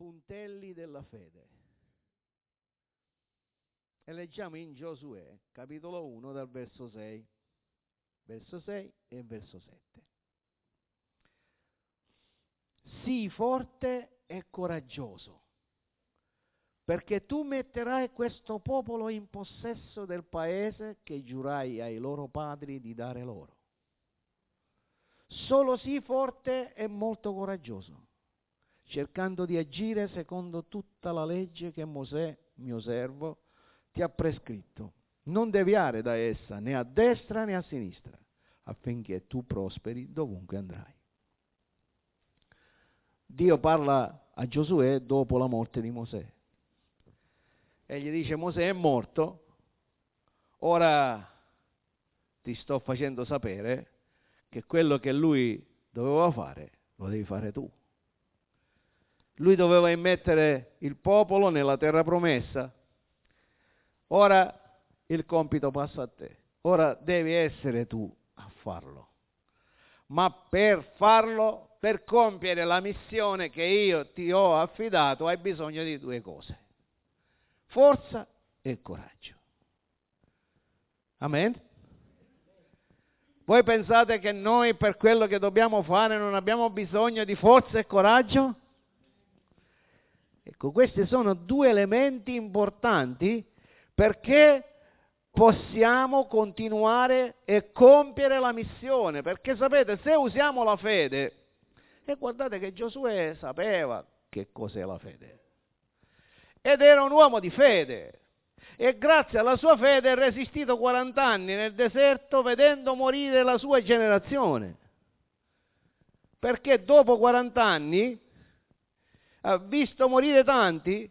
puntelli della fede. E leggiamo in Giosuè, capitolo 1, dal verso 6 e verso 7. Sii forte e coraggioso, perché tu metterai questo popolo in possesso del paese che giurai ai loro padri di dare loro. Solo sii forte e molto coraggioso, cercando di agire secondo tutta la legge che Mosè, mio servo, ti ha prescritto. Non deviare da essa né a destra né a sinistra, affinché tu prosperi dovunque andrai. Dio parla a Giosuè dopo la morte di Mosè e gli dice: Mosè è morto, ora ti sto facendo sapere che quello che lui doveva fare lo devi fare tu. Lui doveva immettere il popolo nella terra promessa, ora il compito passa a te, ora devi essere tu a farlo. Ma per farlo, per compiere la missione che io ti ho affidato, hai bisogno di due cose: forza e coraggio. Amen? Voi pensate che noi per quello che dobbiamo fare non abbiamo bisogno di forza e coraggio? Ecco, questi sono due elementi importanti perché possiamo continuare e compiere la missione. Perché sapete, se usiamo la fede, e guardate che Giosuè sapeva che cos'è la fede, ed era un uomo di fede, e grazie alla sua fede è resistito 40 anni nel deserto vedendo morire la sua generazione, perché dopo 40 anni ha visto morire tanti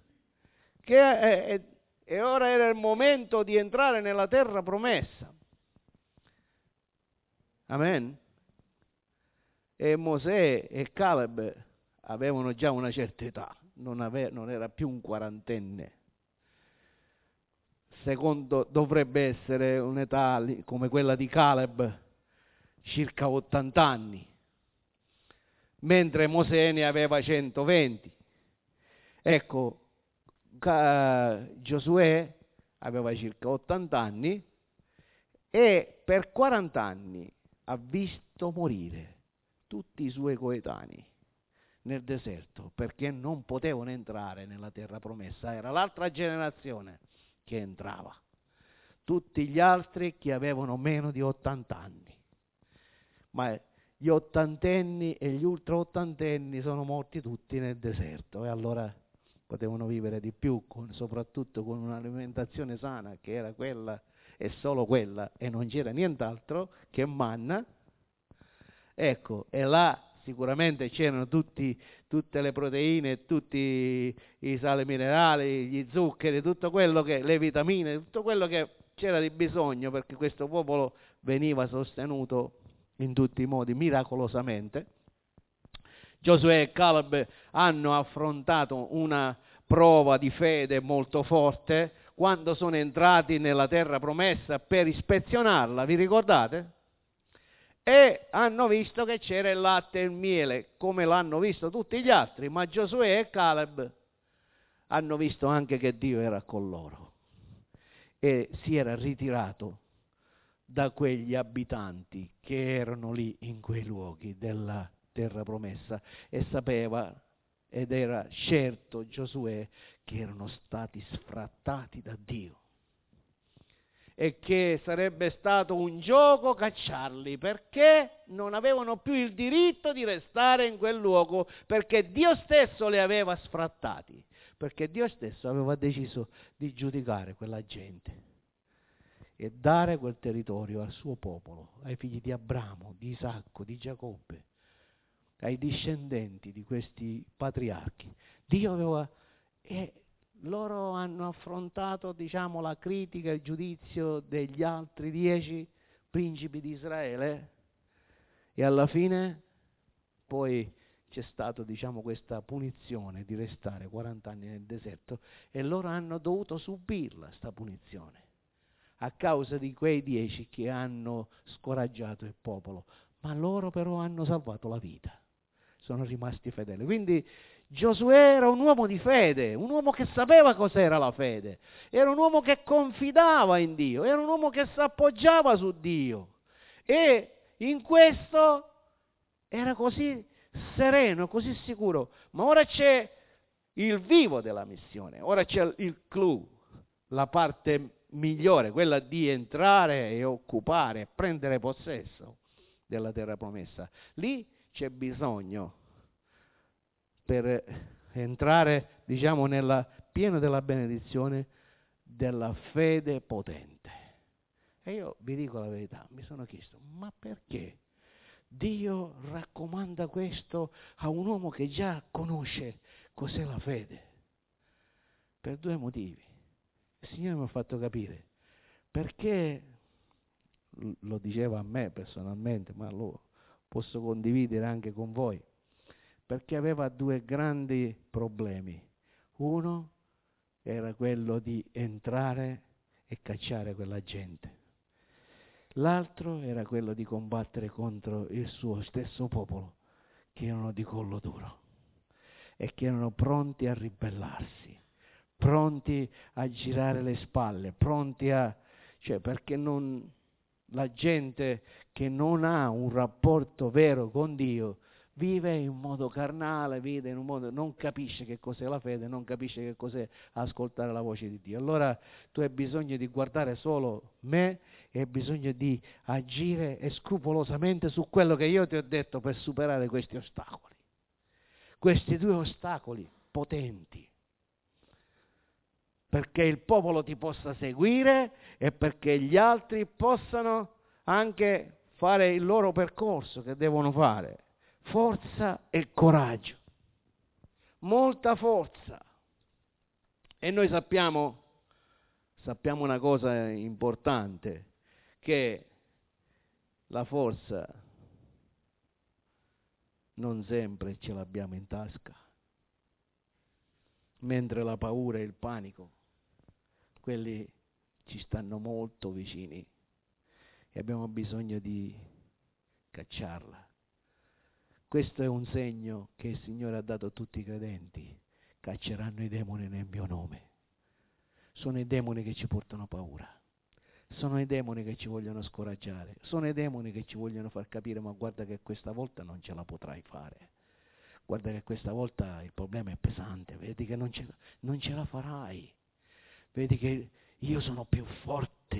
e ora era il momento di entrare nella terra promessa. Amen. E Mosè e Caleb avevano già una certa età, non era più un quarantenne. Secondo dovrebbe essere un'età come quella di Caleb, circa 80 anni, mentre Mosè ne aveva 120. Ecco, Giosuè aveva circa 80 anni e per 40 anni ha visto morire tutti i suoi coetanei nel deserto, perché non potevano entrare nella terra promessa. Era l'altra generazione che entrava, tutti gli altri che avevano meno di 80 anni. Ma gli ottantenni e gli ultra ottantenni sono morti tutti nel deserto, e allora potevano vivere di più, soprattutto con un'alimentazione sana che era quella e solo quella, e non c'era nient'altro che manna. Ecco, e là sicuramente c'erano tutte le proteine, tutti i sali minerali, gli zuccheri, tutto quello che, le vitamine, tutto quello che c'era di bisogno, perché questo popolo veniva sostenuto in tutti i modi, miracolosamente. Giosuè e Caleb hanno affrontato una prova di fede molto forte quando sono entrati nella terra promessa per ispezionarla, vi ricordate? E hanno visto che c'era il latte e il miele, come l'hanno visto tutti gli altri, ma Giosuè e Caleb hanno visto anche che Dio era con loro e si era ritirato da quegli abitanti che erano lì in quei luoghi della terra promessa, e sapeva ed era certo Giosuè che erano stati sfrattati da Dio e che sarebbe stato un gioco cacciarli, perché non avevano più il diritto di restare in quel luogo, perché Dio stesso li aveva sfrattati, perché Dio stesso aveva deciso di giudicare quella gente e dare quel territorio al suo popolo, ai figli di Abramo, di Isacco, di Giacobbe, ai discendenti di questi patriarchi. Dio aveva... loro hanno affrontato, diciamo, la critica e il giudizio degli altri 10 principi di Israele, e alla fine poi c'è stata, diciamo, questa punizione di restare 40 anni nel deserto, e loro hanno dovuto subirla, sta punizione, a causa di quei 10 che hanno scoraggiato il popolo, ma loro però hanno salvato la vita, sono rimasti fedeli. Quindi Giosuè era un uomo di fede, un uomo che sapeva cos'era la fede, era un uomo che confidava in Dio, era un uomo che si appoggiava su Dio e in questo era così sereno, così sicuro. Ma ora c'è il vivo della missione, ora c'è il clou, la parte migliore, quella di entrare e occupare, prendere possesso della terra promessa. Lì c'è bisogno, per entrare, diciamo, nella piena della benedizione, della fede potente. E io vi dico la verità, mi sono chiesto, ma perché Dio raccomanda questo a un uomo che già conosce cos'è la fede? Per due motivi. Il Signore mi ha fatto capire perché, lo diceva a me personalmente, ma lo posso condividere anche con voi, perché aveva due grandi problemi. Uno era quello di entrare e cacciare quella gente. L'altro era quello di combattere contro il suo stesso popolo, che erano di collo duro e che erano pronti a ribellarsi, pronti a girare le spalle, pronti a... cioè perché non... la gente che non ha un rapporto vero con Dio vive in modo carnale, vive in un modo, non capisce che cos'è la fede, non capisce che cos'è ascoltare la voce di Dio. Allora tu hai bisogno di guardare solo me e hai bisogno di agire scrupolosamente su quello che io ti ho detto per superare questi ostacoli, questi due ostacoli potenti, perché il popolo ti possa seguire e perché gli altri possano anche fare il loro percorso che devono fare. Forza e coraggio, molta forza. E noi sappiamo una cosa importante, che la forza non sempre ce l'abbiamo in tasca, mentre la paura e il panico, quelli ci stanno molto vicini e abbiamo bisogno di cacciarla. Questo è un segno che il Signore ha dato a tutti i credenti: cacceranno i demoni nel mio nome. Sono i demoni che ci portano paura, sono i demoni che ci vogliono scoraggiare, sono i demoni che ci vogliono far capire: ma guarda che questa volta non ce la potrai fare, guarda che questa volta il problema è pesante, vedi che non ce la farai, vedi che io sono più forte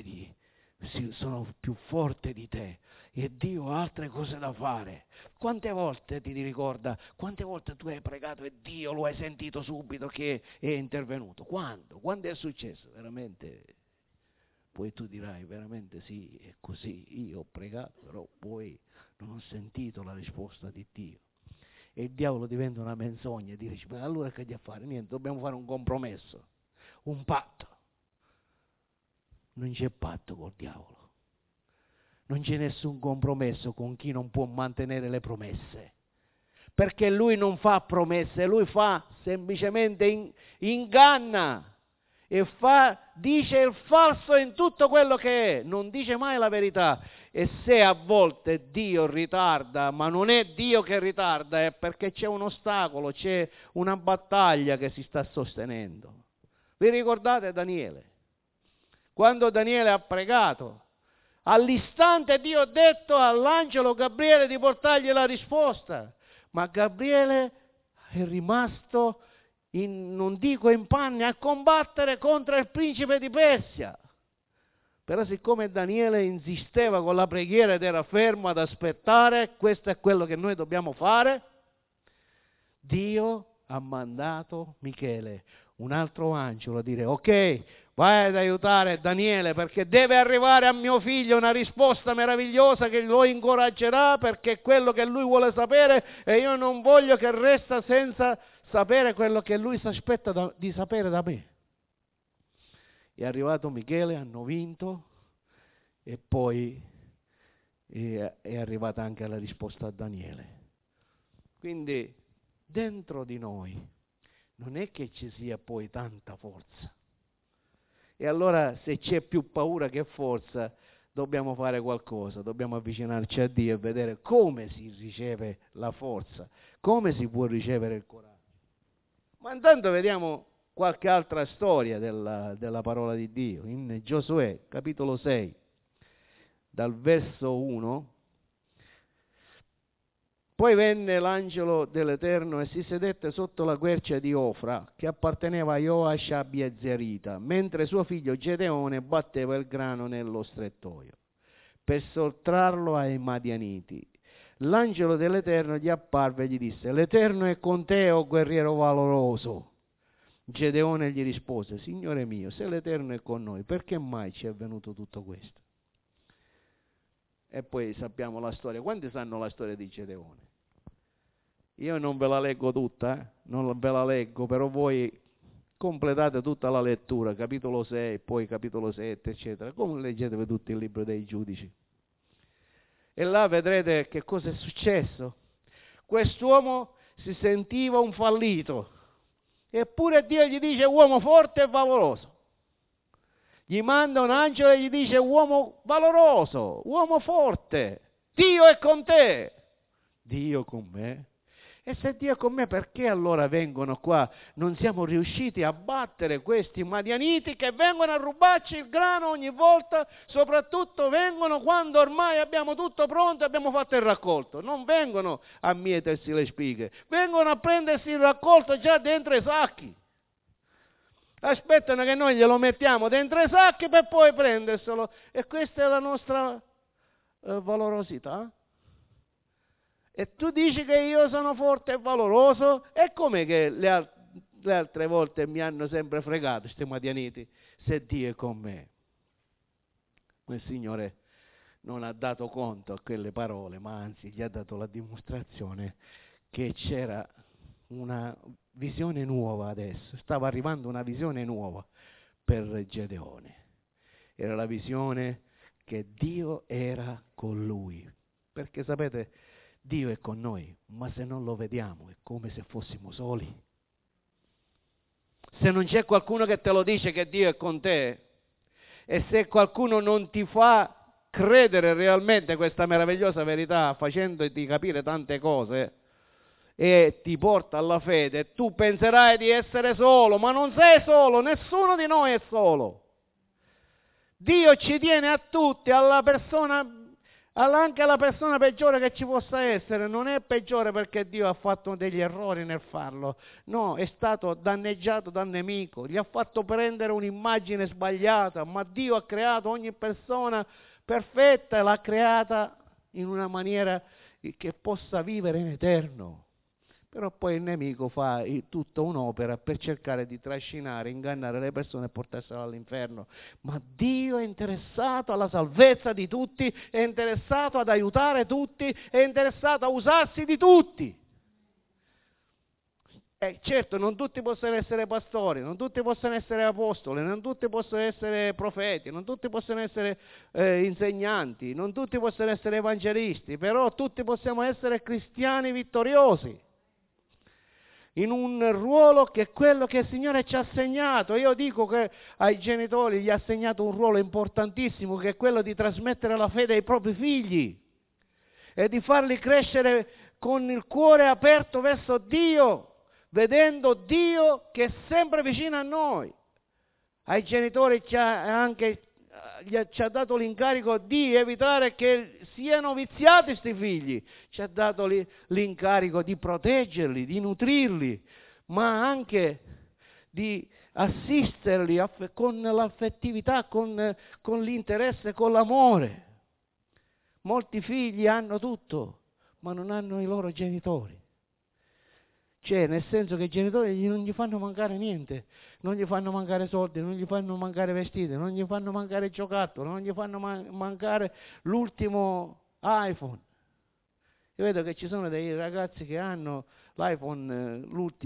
di te e Dio ha altre cose da fare. Quante volte ti ricorda, quante volte tu hai pregato e Dio lo hai sentito subito che è intervenuto? Quando? Quando è successo? Veramente? Poi tu dirai: veramente sì, è così, io ho pregato, però poi non ho sentito la risposta di Dio. E il diavolo diventa una menzogna e dice: ma allora che devi fare? Niente, dobbiamo fare un compromesso, un patto. Non c'è patto col diavolo, non c'è nessun compromesso con chi non può mantenere le promesse, perché lui non fa promesse, lui fa semplicemente inganna e dice il falso in tutto quello che è, non dice mai la verità. E se a volte Dio ritarda, ma non è Dio che ritarda, è perché c'è un ostacolo, c'è una battaglia che si sta sostenendo. Vi ricordate Daniele? Quando Daniele ha pregato, all'istante Dio ha detto all'angelo Gabriele di portargli la risposta, ma Gabriele è rimasto, non dico in panne, a combattere contro il principe di Persia. Però siccome Daniele insisteva con la preghiera ed era fermo ad aspettare, questo è quello che noi dobbiamo fare, Dio ha mandato Michele, un altro angelo, a dire: ok, vai ad aiutare Daniele perché deve arrivare a mio figlio una risposta meravigliosa che lo incoraggerà, perché è quello che lui vuole sapere e io non voglio che resta senza sapere quello che lui si aspetta di sapere da me. È arrivato Michele, hanno vinto e poi è arrivata anche la risposta a Daniele. Quindi dentro di noi non è che ci sia poi tanta forza. E allora se c'è più paura che forza, dobbiamo fare qualcosa, dobbiamo avvicinarci a Dio e vedere come si riceve la forza, come si può ricevere il coraggio. Ma intanto vediamo qualche altra storia della parola di Dio. In Giosuè, capitolo 6, dal verso 1. Poi venne l'angelo dell'Eterno e si sedette sotto la quercia di Ofra, che apparteneva a Joash Abiezerita, mentre suo figlio Gedeone batteva il grano nello strettoio, per sottrarlo ai Madianiti. L'angelo dell'Eterno gli apparve e gli disse: l'Eterno è con te, o guerriero valoroso. Gedeone gli rispose: Signore mio, se l'Eterno è con noi, perché mai ci è venuto tutto questo? E poi sappiamo la storia. Quanti sanno la storia di Gedeone? Io non ve la leggo tutta, non ve la leggo, però voi completate tutta la lettura, capitolo 6, poi capitolo 7, eccetera. Come leggetevi tutto il libro dei giudici. E là vedrete che cosa è successo. Quest'uomo si sentiva un fallito, eppure Dio gli dice uomo forte e valoroso. Gli manda un angelo e gli dice uomo valoroso, uomo forte, Dio è con te. Dio con me? E se Dio è con me, perché allora vengono qua? Non siamo riusciti a battere questi madianiti che vengono a rubarci il grano ogni volta, soprattutto vengono quando ormai abbiamo tutto pronto e abbiamo fatto il raccolto. Non vengono a mietersi le spighe, vengono a prendersi il raccolto già dentro i sacchi. Aspettano che noi glielo mettiamo dentro i sacchi per poi prenderselo. E questa è la nostra valorosità. E tu dici che io sono forte e valoroso? E com'è che le altre volte mi hanno sempre fregato questi madianiti, se Dio è con me? Il Signore non ha dato conto a quelle parole, ma anzi gli ha dato la dimostrazione che c'era una visione nuova adesso, stava arrivando una visione nuova per Gedeone. Era la visione che Dio era con lui, perché sapete, Dio è con noi, ma se non lo vediamo è come se fossimo soli. Se non c'è qualcuno che te lo dice che Dio è con te, e se qualcuno non ti fa credere realmente questa meravigliosa verità, facendoti capire tante cose, e ti porta alla fede, tu penserai di essere solo, ma non sei solo, nessuno di noi è solo. Dio ci tiene a tutti, alla persona, anche alla persona peggiore che ci possa essere. Non è peggiore perché Dio ha fatto degli errori nel farlo, no, è stato danneggiato dal nemico, gli ha fatto prendere un'immagine sbagliata, ma Dio ha creato ogni persona perfetta e l'ha creata in una maniera che possa vivere in eterno. Però poi il nemico fa tutta un'opera per cercare di trascinare, ingannare le persone e portarsele all'inferno. Ma Dio è interessato alla salvezza di tutti, è interessato ad aiutare tutti, è interessato a usarsi di tutti. E certo, non tutti possono essere pastori, non tutti possono essere apostoli, non tutti possono essere profeti, non tutti possono essere insegnanti, non tutti possono essere evangelisti, però tutti possiamo essere cristiani vittoriosi, in un ruolo che è quello che il Signore ci ha assegnato. Io dico che ai genitori gli ha assegnato un ruolo importantissimo, che è quello di trasmettere la fede ai propri figli e di farli crescere con il cuore aperto verso Dio, vedendo Dio che è sempre vicino a noi. Ai genitori ci ha dato l'incarico di evitare che siano viziati questi figli, ci ha dato l'incarico di proteggerli, di nutrirli, ma anche di assisterli con l'affettività, con l'interesse, con l'amore. Molti figli hanno tutto, ma non hanno i loro genitori. Cioè, nel senso che i genitori non gli fanno mancare niente, non gli fanno mancare soldi, non gli fanno mancare vestiti, non gli fanno mancare giocattoli, non gli fanno mancare l'ultimo iPhone. Io vedo che ci sono dei ragazzi che hanno l'iPhone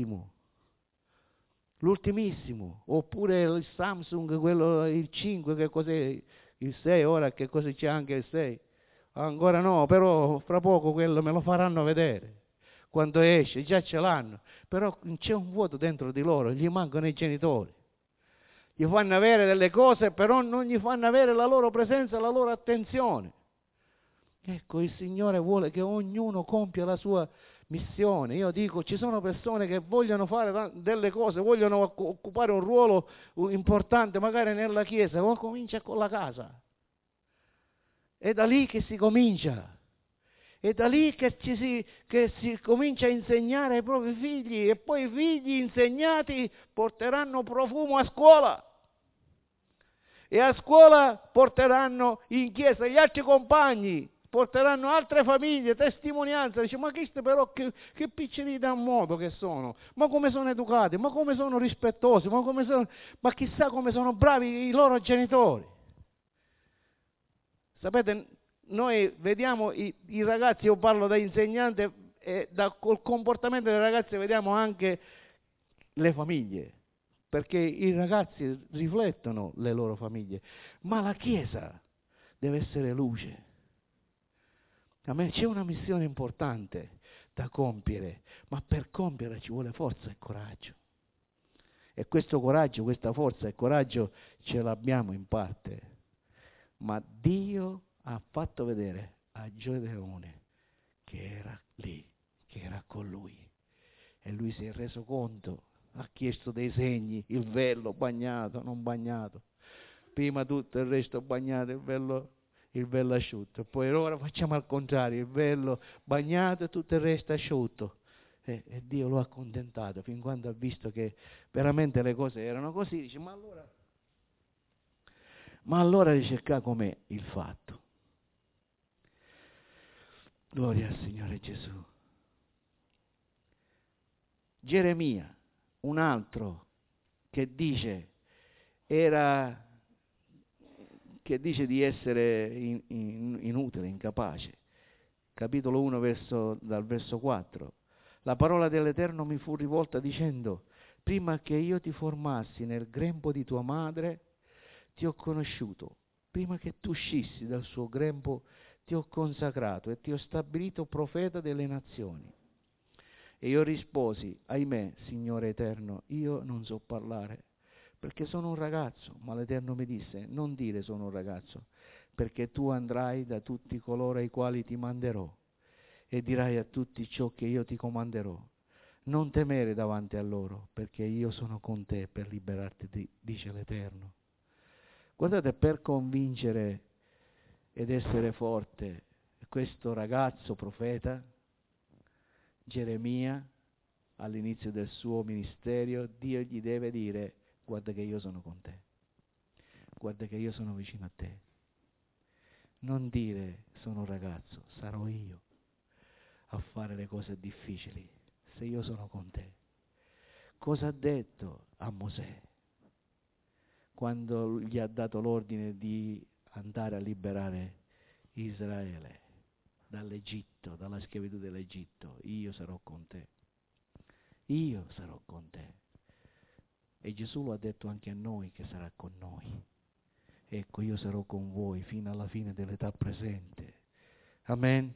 l'ultimissimo, oppure il Samsung, quello, il 5, che cos'è, il 6 ora, che cosa c'è anche il 6. Ancora no, però fra poco quello me lo faranno vedere. Quando esce, già ce l'hanno, però c'è un vuoto dentro di loro, gli mancano i genitori. Gli fanno avere delle cose, però non gli fanno avere la loro presenza, la loro attenzione. Ecco, il Signore vuole che ognuno compia la sua missione. Io dico, ci sono persone che vogliono fare delle cose, vogliono occupare un ruolo importante, magari nella chiesa, ma comincia con la casa. È da lì che si comincia. È da lì che si comincia a insegnare ai propri figli, e poi i figli insegnati porteranno profumo a scuola. E a scuola porteranno in chiesa gli altri compagni, porteranno altre famiglie, testimonianza. Dice, ma questi però che piccini da modo che sono, ma come sono educati, ma come sono rispettosi, ma chissà come sono bravi i loro genitori. Sapete, noi vediamo i ragazzi, io parlo da insegnante, e col comportamento dei ragazzi vediamo anche le famiglie, perché i ragazzi riflettono le loro famiglie, ma la Chiesa deve essere luce. A me c'è una missione importante da compiere, ma per compierla ci vuole forza e coraggio. E questo coraggio, questa forza e coraggio ce l'abbiamo in parte, ma Dio ha fatto vedere a Gedeone che era lì, che era con lui, e lui si è reso conto. Ha chiesto dei segni, il vello bagnato, non bagnato, prima tutto il resto bagnato, il vello asciutto, poi ora facciamo al contrario, il vello bagnato e tutto il resto asciutto, e Dio lo ha accontentato fin quando ha visto che veramente le cose erano così. Dice, ma allora ricerca com'è il fatto. Gloria al Signore Gesù. Geremia, un altro che dice di essere inutile, incapace. Capitolo 1 dal verso 4. La parola dell'Eterno mi fu rivolta dicendo, prima che io ti formassi nel grembo di tua madre ti ho conosciuto, prima che tu uscissi dal suo grembo ti ho consacrato e ti ho stabilito profeta delle nazioni. E io risposi, ahimè, Signore Eterno, io non so parlare, perché sono un ragazzo. Ma l'Eterno mi disse, non dire sono un ragazzo, perché tu andrai da tutti coloro ai quali ti manderò, e dirai a tutti ciò che io ti comanderò. Non temere davanti a loro, perché io sono con te per liberarti, dice l'Eterno. Guardate, per convincere ed essere forte questo ragazzo profeta, Geremia, all'inizio del suo ministero, Dio gli deve dire, guarda che io sono con te, guarda che io sono vicino a te. Non dire sono un ragazzo, sarò io a fare le cose difficili, se io sono con te. Cosa ha detto a Mosè quando gli ha dato l'ordine di andare a liberare Israele dall'Egitto, dalla schiavitù dell'Egitto? Io sarò con te. Io sarò con te. E Gesù lo ha detto anche a noi che sarà con noi. Ecco, io sarò con voi fino alla fine dell'età presente. Amen.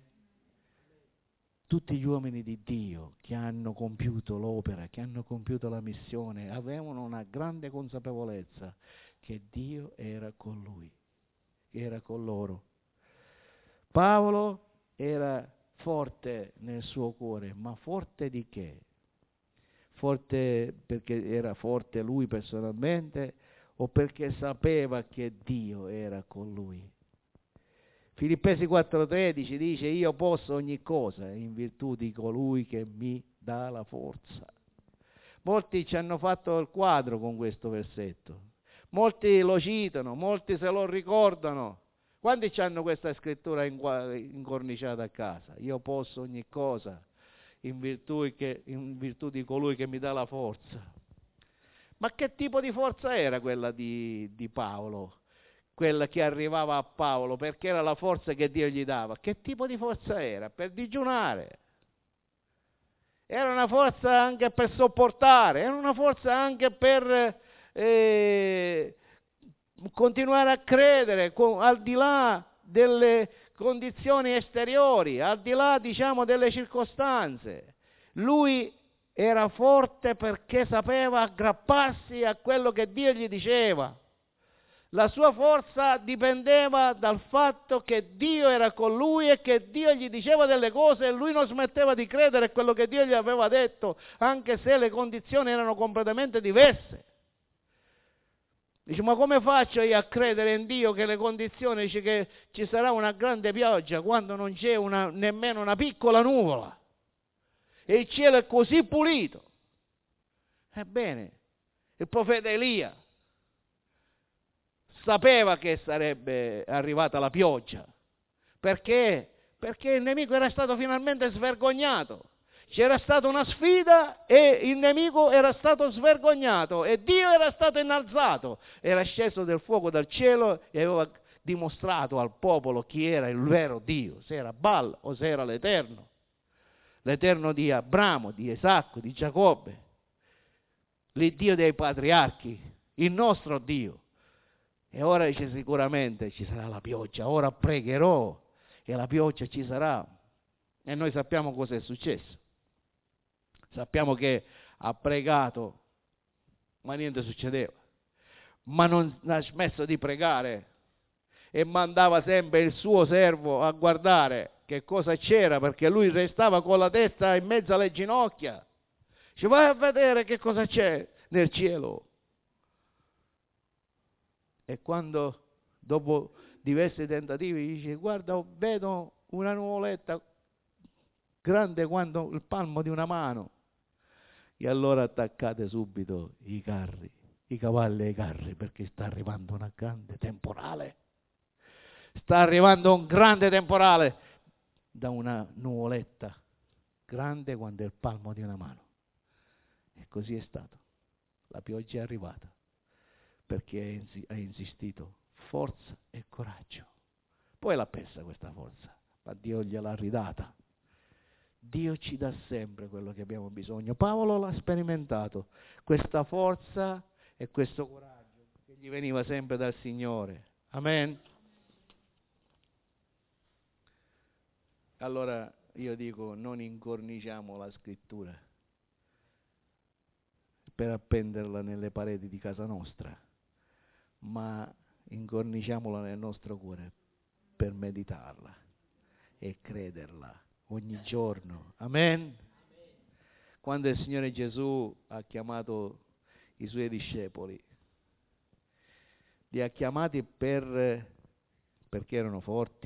Tutti gli uomini di Dio che hanno compiuto l'opera, che hanno compiuto la missione, avevano una grande consapevolezza che Dio era con lui, era con loro. Paolo era forte nel suo cuore, ma forte di che? Forte perché era forte lui personalmente o perché sapeva che Dio era con lui? Filippesi 4,13 dice, io posso ogni cosa in virtù di colui che mi dà la forza. Molti ci hanno fatto il quadro con questo versetto, molti lo citano, molti se lo ricordano. Quanti hanno questa scrittura incorniciata a casa? Io posso ogni cosa in virtù di colui che mi dà la forza. Ma che tipo di forza era quella di Paolo? Quella che arrivava a Paolo, perché era la forza che Dio gli dava. Che tipo di forza era? Per digiunare. Era una forza anche per sopportare, era una forza anche per continuare a credere al di là delle condizioni esteriori, al di là, diciamo, delle circostanze. Lui era forte perché sapeva aggrapparsi a quello che Dio gli diceva. La sua forza dipendeva dal fatto che Dio era con lui e che Dio gli diceva delle cose e lui non smetteva di credere a quello che Dio gli aveva detto, anche se le condizioni erano completamente diverse. Dice, ma come faccio io a credere in Dio che le condizioni, dice che ci sarà una grande pioggia quando non c'è nemmeno una piccola nuvola e il cielo è così pulito? Ebbene, il profeta Elia sapeva che sarebbe arrivata la pioggia. Perché? Perché il nemico era stato finalmente svergognato. C'era stata una sfida e il nemico era stato svergognato e Dio era stato innalzato. Era sceso del fuoco dal cielo e aveva dimostrato al popolo chi era il vero Dio, se era Baal o se era l'Eterno. L'Eterno di Abramo, di Isacco, di Giacobbe. L'Iddio dei patriarchi, il nostro Dio. E ora dice sicuramente ci sarà la pioggia, ora pregherò e la pioggia ci sarà. E noi sappiamo cosa è successo. Sappiamo che ha pregato, ma niente succedeva. Ma non ha smesso di pregare e mandava sempre il suo servo a guardare che cosa c'era, perché lui restava con la testa in mezzo alle ginocchia. Dice, vai a vedere che cosa c'è nel cielo. E quando, dopo diversi tentativi, dice, guarda, vedo una nuvoletta grande quanto il palmo di una mano. E allora attaccate subito i carri, i cavalli e i carri, perché sta arrivando una grande temporale. Sta arrivando un grande temporale da una nuvoletta grande quanto il palmo di una mano. E così è stato. La pioggia è arrivata perché ha insistito, forza e coraggio. Poi l'ha persa questa forza, ma Dio gliel'ha ridata. Dio ci dà sempre quello che abbiamo bisogno. Paolo l'ha sperimentato, questa forza e questo coraggio che gli veniva sempre dal Signore. Amen. Allora io dico, non incorniciamo la scrittura per appenderla nelle pareti di casa nostra, ma incorniciamola nel nostro cuore per meditarla e crederla ogni giorno. Amen. Quando il Signore Gesù ha chiamato i suoi discepoli, li ha chiamati perché erano forti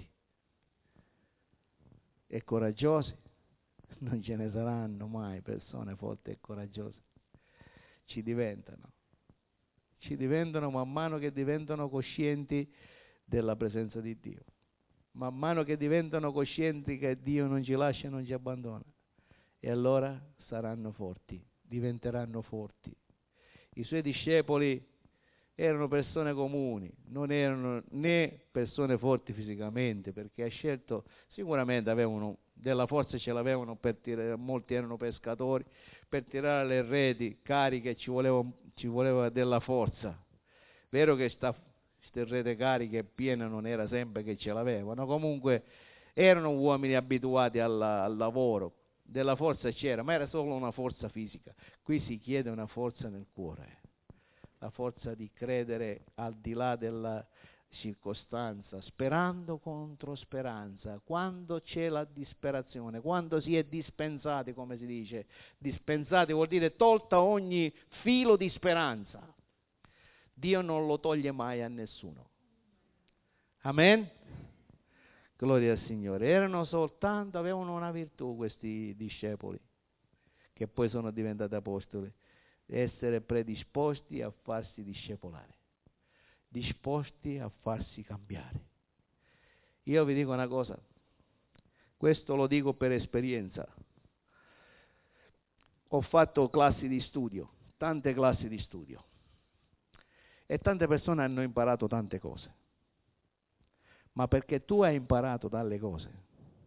e coraggiosi. Non ce ne saranno mai persone forti e coraggiose. Ci diventano man mano che diventano coscienti della presenza di Dio, man mano che diventano coscienti che Dio non ci lascia e non ci abbandona, e allora saranno forti, diventeranno forti. I suoi discepoli erano persone comuni, non erano né persone forti fisicamente, perché ha scelto, sicuramente avevano della forza, ce l'avevano per tirare, molti erano pescatori, per tirare le reti cariche ci voleva della forza. Vero che queste rete cariche piene non era sempre che ce l'avevano, comunque erano uomini abituati al lavoro, della forza c'era, ma era solo una forza fisica. Qui si chiede una forza nel cuore, la forza di credere al di là della circostanza, sperando contro speranza, quando c'è la disperazione, quando si è dispensati, come si dice, dispensati vuol dire tolta ogni filo di speranza. Dio non lo toglie mai a nessuno. Amen? Gloria al Signore. Avevano una virtù questi discepoli, che poi sono diventati apostoli, essere predisposti a farsi discepolare, disposti a farsi cambiare. Io vi dico una cosa, questo lo dico per esperienza. Ho fatto classi di studio, tante classi di studio, e tante persone hanno imparato tante cose, ma perché tu hai imparato dalle cose,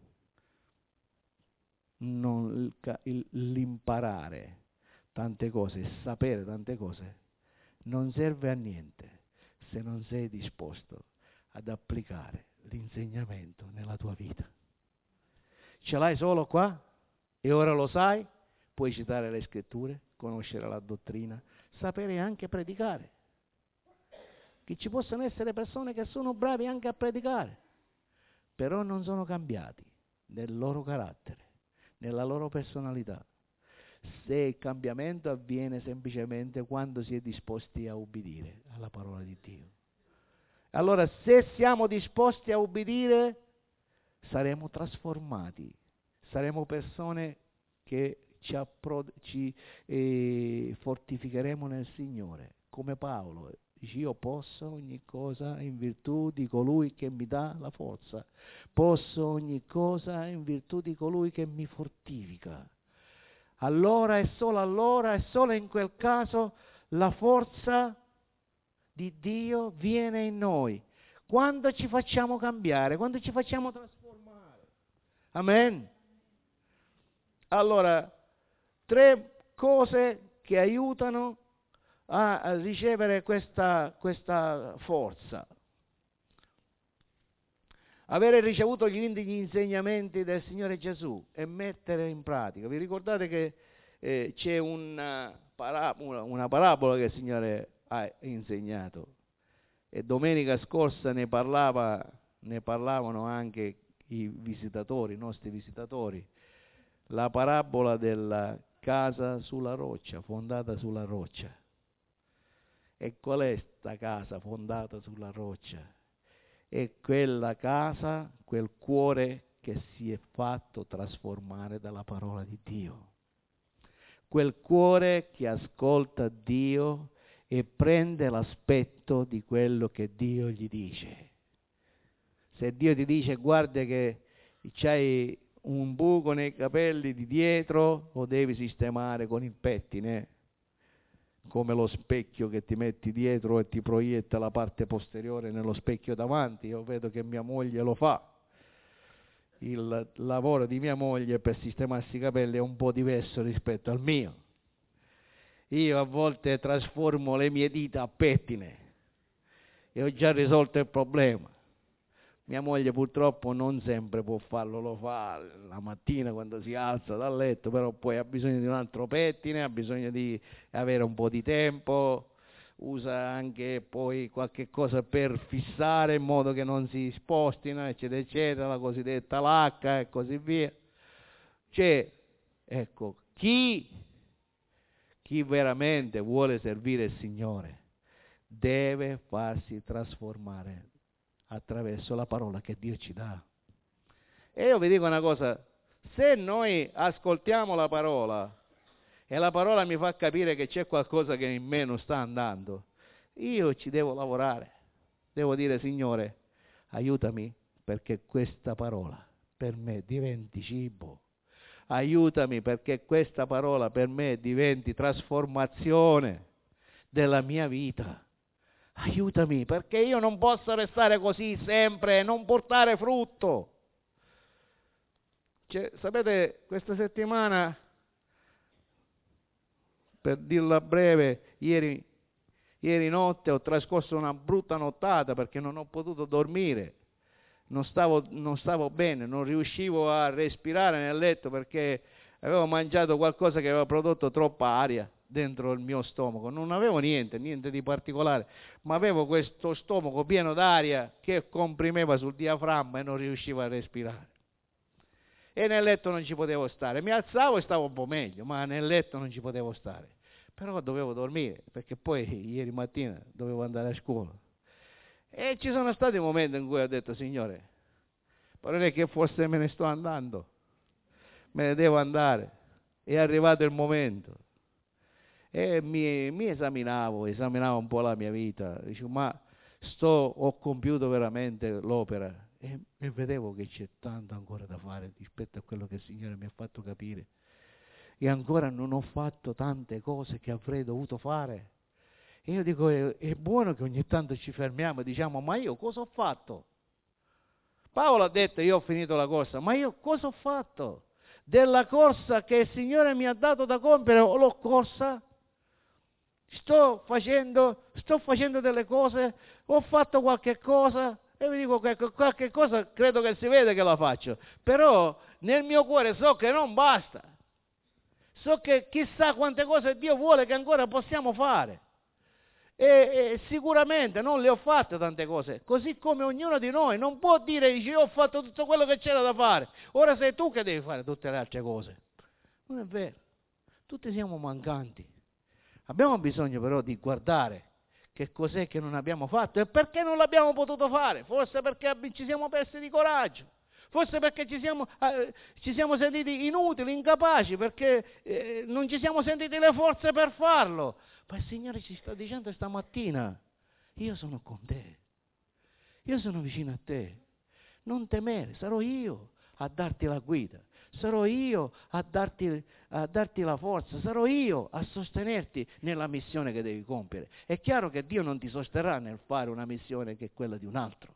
l'imparare tante cose, sapere tante cose, non serve a niente se non sei disposto ad applicare l'insegnamento nella tua vita. Ce l'hai solo qua e ora lo sai, puoi citare le scritture, conoscere la dottrina, sapere anche predicare. che ci possono essere persone che sono bravi anche a predicare, però non sono cambiati nel loro carattere, nella loro personalità. Se il cambiamento avviene semplicemente quando si è disposti a ubbidire alla parola di Dio. Allora, se siamo disposti a ubbidire, saremo trasformati, saremo persone che ci fortificheremo nel Signore, come Paolo. Dice, io posso ogni cosa in virtù di colui che mi dà la forza. Posso ogni cosa in virtù di colui che mi fortifica. Allora e solo in quel caso la forza di Dio viene in noi. Quando ci facciamo cambiare, quando ci facciamo trasformare. Amen. Allora, 3 cose che aiutano a ricevere questa forza. Avere ricevuto gli insegnamenti del Signore Gesù e mettere in pratica. Vi ricordate che c'è una parabola che il Signore ha insegnato, e domenica scorsa ne parlavano anche i visitatori, i nostri visitatori. La parabola della casa sulla roccia, fondata sulla roccia. E qual è sta casa fondata sulla roccia? È quella casa, quel cuore che si è fatto trasformare dalla parola di Dio. Quel cuore che ascolta Dio e prende l'aspetto di quello che Dio gli dice. Se Dio ti dice, guarda che c'hai un buco nei capelli di dietro, lo devi sistemare con il pettine, come lo specchio che ti metti dietro e ti proietta la parte posteriore nello specchio davanti. Io vedo che mia moglie lo fa. Il lavoro di mia moglie per sistemarsi i capelli è un po' diverso rispetto al mio. Io a volte trasformo le mie dita a pettine e ho già risolto il problema. Mia moglie purtroppo non sempre può farlo, lo fa la mattina quando si alza dal letto, però poi ha bisogno di un altro pettine, ha bisogno di avere un po' di tempo, usa anche poi qualche cosa per fissare in modo che non si spostino, eccetera, eccetera, la cosiddetta lacca e così via. Cioè, ecco, chi veramente vuole servire il Signore deve farsi trasformare attraverso la parola che Dio ci dà. E io vi dico una cosa, se noi ascoltiamo la parola e la parola mi fa capire che c'è qualcosa che in me non sta andando, io ci devo lavorare. Devo dire, Signore, aiutami perché questa parola per me diventi cibo. Aiutami perché questa parola per me diventi trasformazione della mia vita. Aiutami perché io non posso restare così sempre e non portare frutto. Sapete, questa settimana, per dirla breve, ieri notte ho trascorso una brutta nottata perché non ho potuto dormire. Non stavo bene, non riuscivo a respirare nel letto perché avevo mangiato qualcosa che aveva prodotto troppa aria dentro il mio stomaco. Non avevo niente di particolare, ma avevo questo stomaco pieno d'aria che comprimeva sul diaframma e non riuscivo a respirare. E nel letto non ci potevo stare. Mi alzavo e stavo un po' meglio, ma nel letto non ci potevo stare. Però dovevo dormire, perché poi ieri mattina dovevo andare a scuola. E ci sono stati momenti in cui ho detto, Signore, ma non è che forse me ne sto andando, me ne devo andare. È arrivato il momento. E mi esaminavo un po' la mia vita. Dicevo, ma ho compiuto veramente l'opera? E vedevo che c'è tanto ancora da fare rispetto a quello che il Signore mi ha fatto capire. E ancora non ho fatto tante cose che avrei dovuto fare. E io dico, è buono che ogni tanto ci fermiamo e diciamo, ma io cosa ho fatto? Paolo ha detto, io ho finito la corsa, ma io cosa ho fatto? Della corsa che il Signore mi ha dato da compiere, o l'ho corsa? Sto facendo delle cose, ho fatto qualche cosa, e vi dico che qualche cosa credo che si vede che la faccio, però nel mio cuore so che non basta. So che chissà quante cose Dio vuole che ancora possiamo fare. E sicuramente non le ho fatte tante cose, così come ognuno di noi non può dire, dice, io ho fatto tutto quello che c'era da fare, ora sei tu che devi fare tutte le altre cose. Non è vero, tutti siamo mancanti. Abbiamo bisogno però di guardare che cos'è che non abbiamo fatto e perché non l'abbiamo potuto fare. Forse perché ci siamo persi di coraggio, forse perché ci siamo sentiti inutili, incapaci, perché non ci siamo sentiti le forze per farlo. Ma il Signore ci sta dicendo stamattina, io sono con te, io sono vicino a te, non temere, sarò io a darti la guida, sarò io a darti la forza, sarò io a sostenerti nella missione che devi compiere. È chiaro che Dio non ti sosterrà nel fare una missione che è quella di un altro,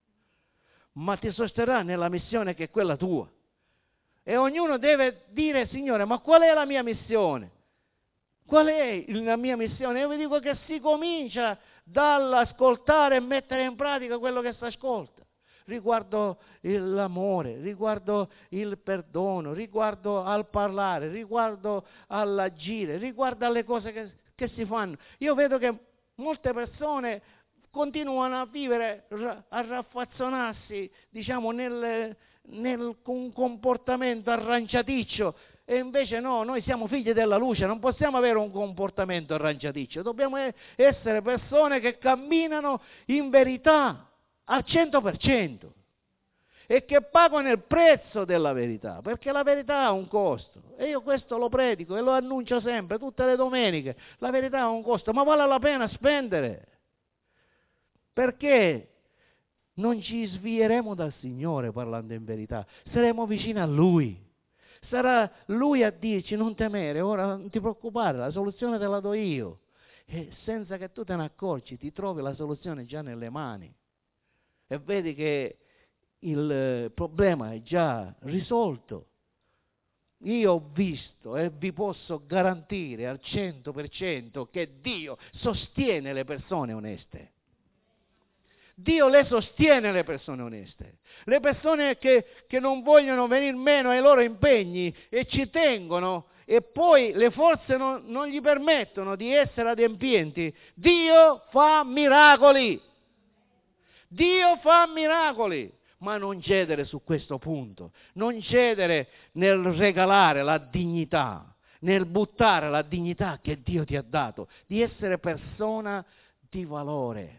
ma ti sosterrà nella missione che è quella tua. E ognuno deve dire, Signore, ma qual è la mia missione? Qual è la mia missione? Io vi dico che si comincia dall'ascoltare e mettere in pratica quello che si ascolta, riguardo l'amore, riguardo il perdono, riguardo al parlare, riguardo all'agire, riguardo alle cose che si fanno. Io vedo che molte persone continuano a vivere, a raffazzonarsi, diciamo, nel un comportamento arrangiaticcio. E invece no, noi siamo figli della luce, non possiamo avere un comportamento arrangiaticcio, dobbiamo essere persone che camminano in verità al 100% e che pagano il prezzo della verità, perché la verità ha un costo e io questo lo predico e lo annuncio sempre, tutte le domeniche. La verità ha un costo, ma vale la pena spendere, perché non ci svieremo dal Signore parlando in verità, saremo vicini a Lui. Sarà Lui a dirci non temere, ora non ti preoccupare, la soluzione te la do io. E senza che tu te ne accorgi, ti trovi la soluzione già nelle mani. E vedi che il problema è già risolto. Io ho visto e vi posso garantire al 100% che Dio sostiene le persone oneste. Dio le sostiene le persone oneste, le persone che non vogliono venire meno ai loro impegni e ci tengono e poi le forze non gli permettono di essere adempienti. Dio fa miracoli, Dio fa miracoli, ma non cedere su questo punto, non cedere nel regalare la dignità, nel buttare la dignità che Dio ti ha dato, di essere persona di valore.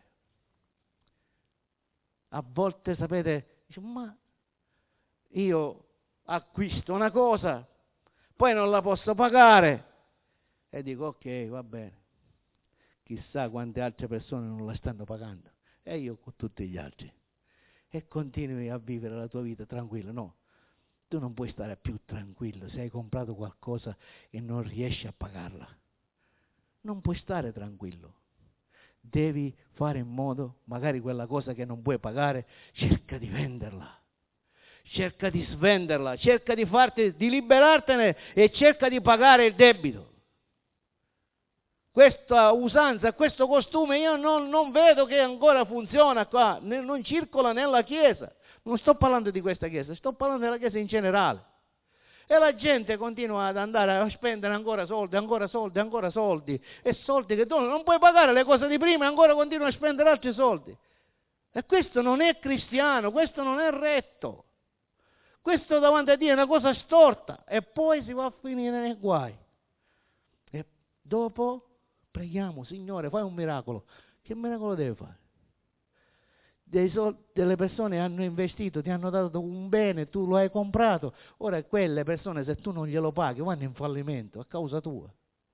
A volte, sapete, dice, ma io acquisto una cosa, poi non la posso pagare. E dico, ok, va bene. Chissà quante altre persone non la stanno pagando. E io con tutti gli altri. E continui a vivere la tua vita tranquilla. No, tu non puoi stare più tranquillo se hai comprato qualcosa e non riesci a pagarla. Non puoi stare tranquillo. Devi fare in modo, magari quella cosa che non puoi pagare, cerca di venderla, cerca di svenderla, cerca di liberartene e cerca di pagare il debito. Questa usanza, questo costume io non vedo che ancora funziona qua, non circola nella Chiesa. Non sto parlando di questa Chiesa, sto parlando della Chiesa in generale. E la gente continua ad andare a spendere ancora soldi, ancora soldi, ancora soldi, e soldi che tu non puoi pagare le cose di prima e ancora continua a spendere altri soldi. E questo non è cristiano, questo non è retto. Questo davanti a Dio è una cosa storta e poi si va a finire nei guai. E dopo preghiamo, Signore, fai un miracolo. Che miracolo deve fare? Delle persone hanno investito, ti hanno dato un bene, tu lo hai comprato, ora quelle persone se tu non glielo paghi vanno in fallimento a causa tua.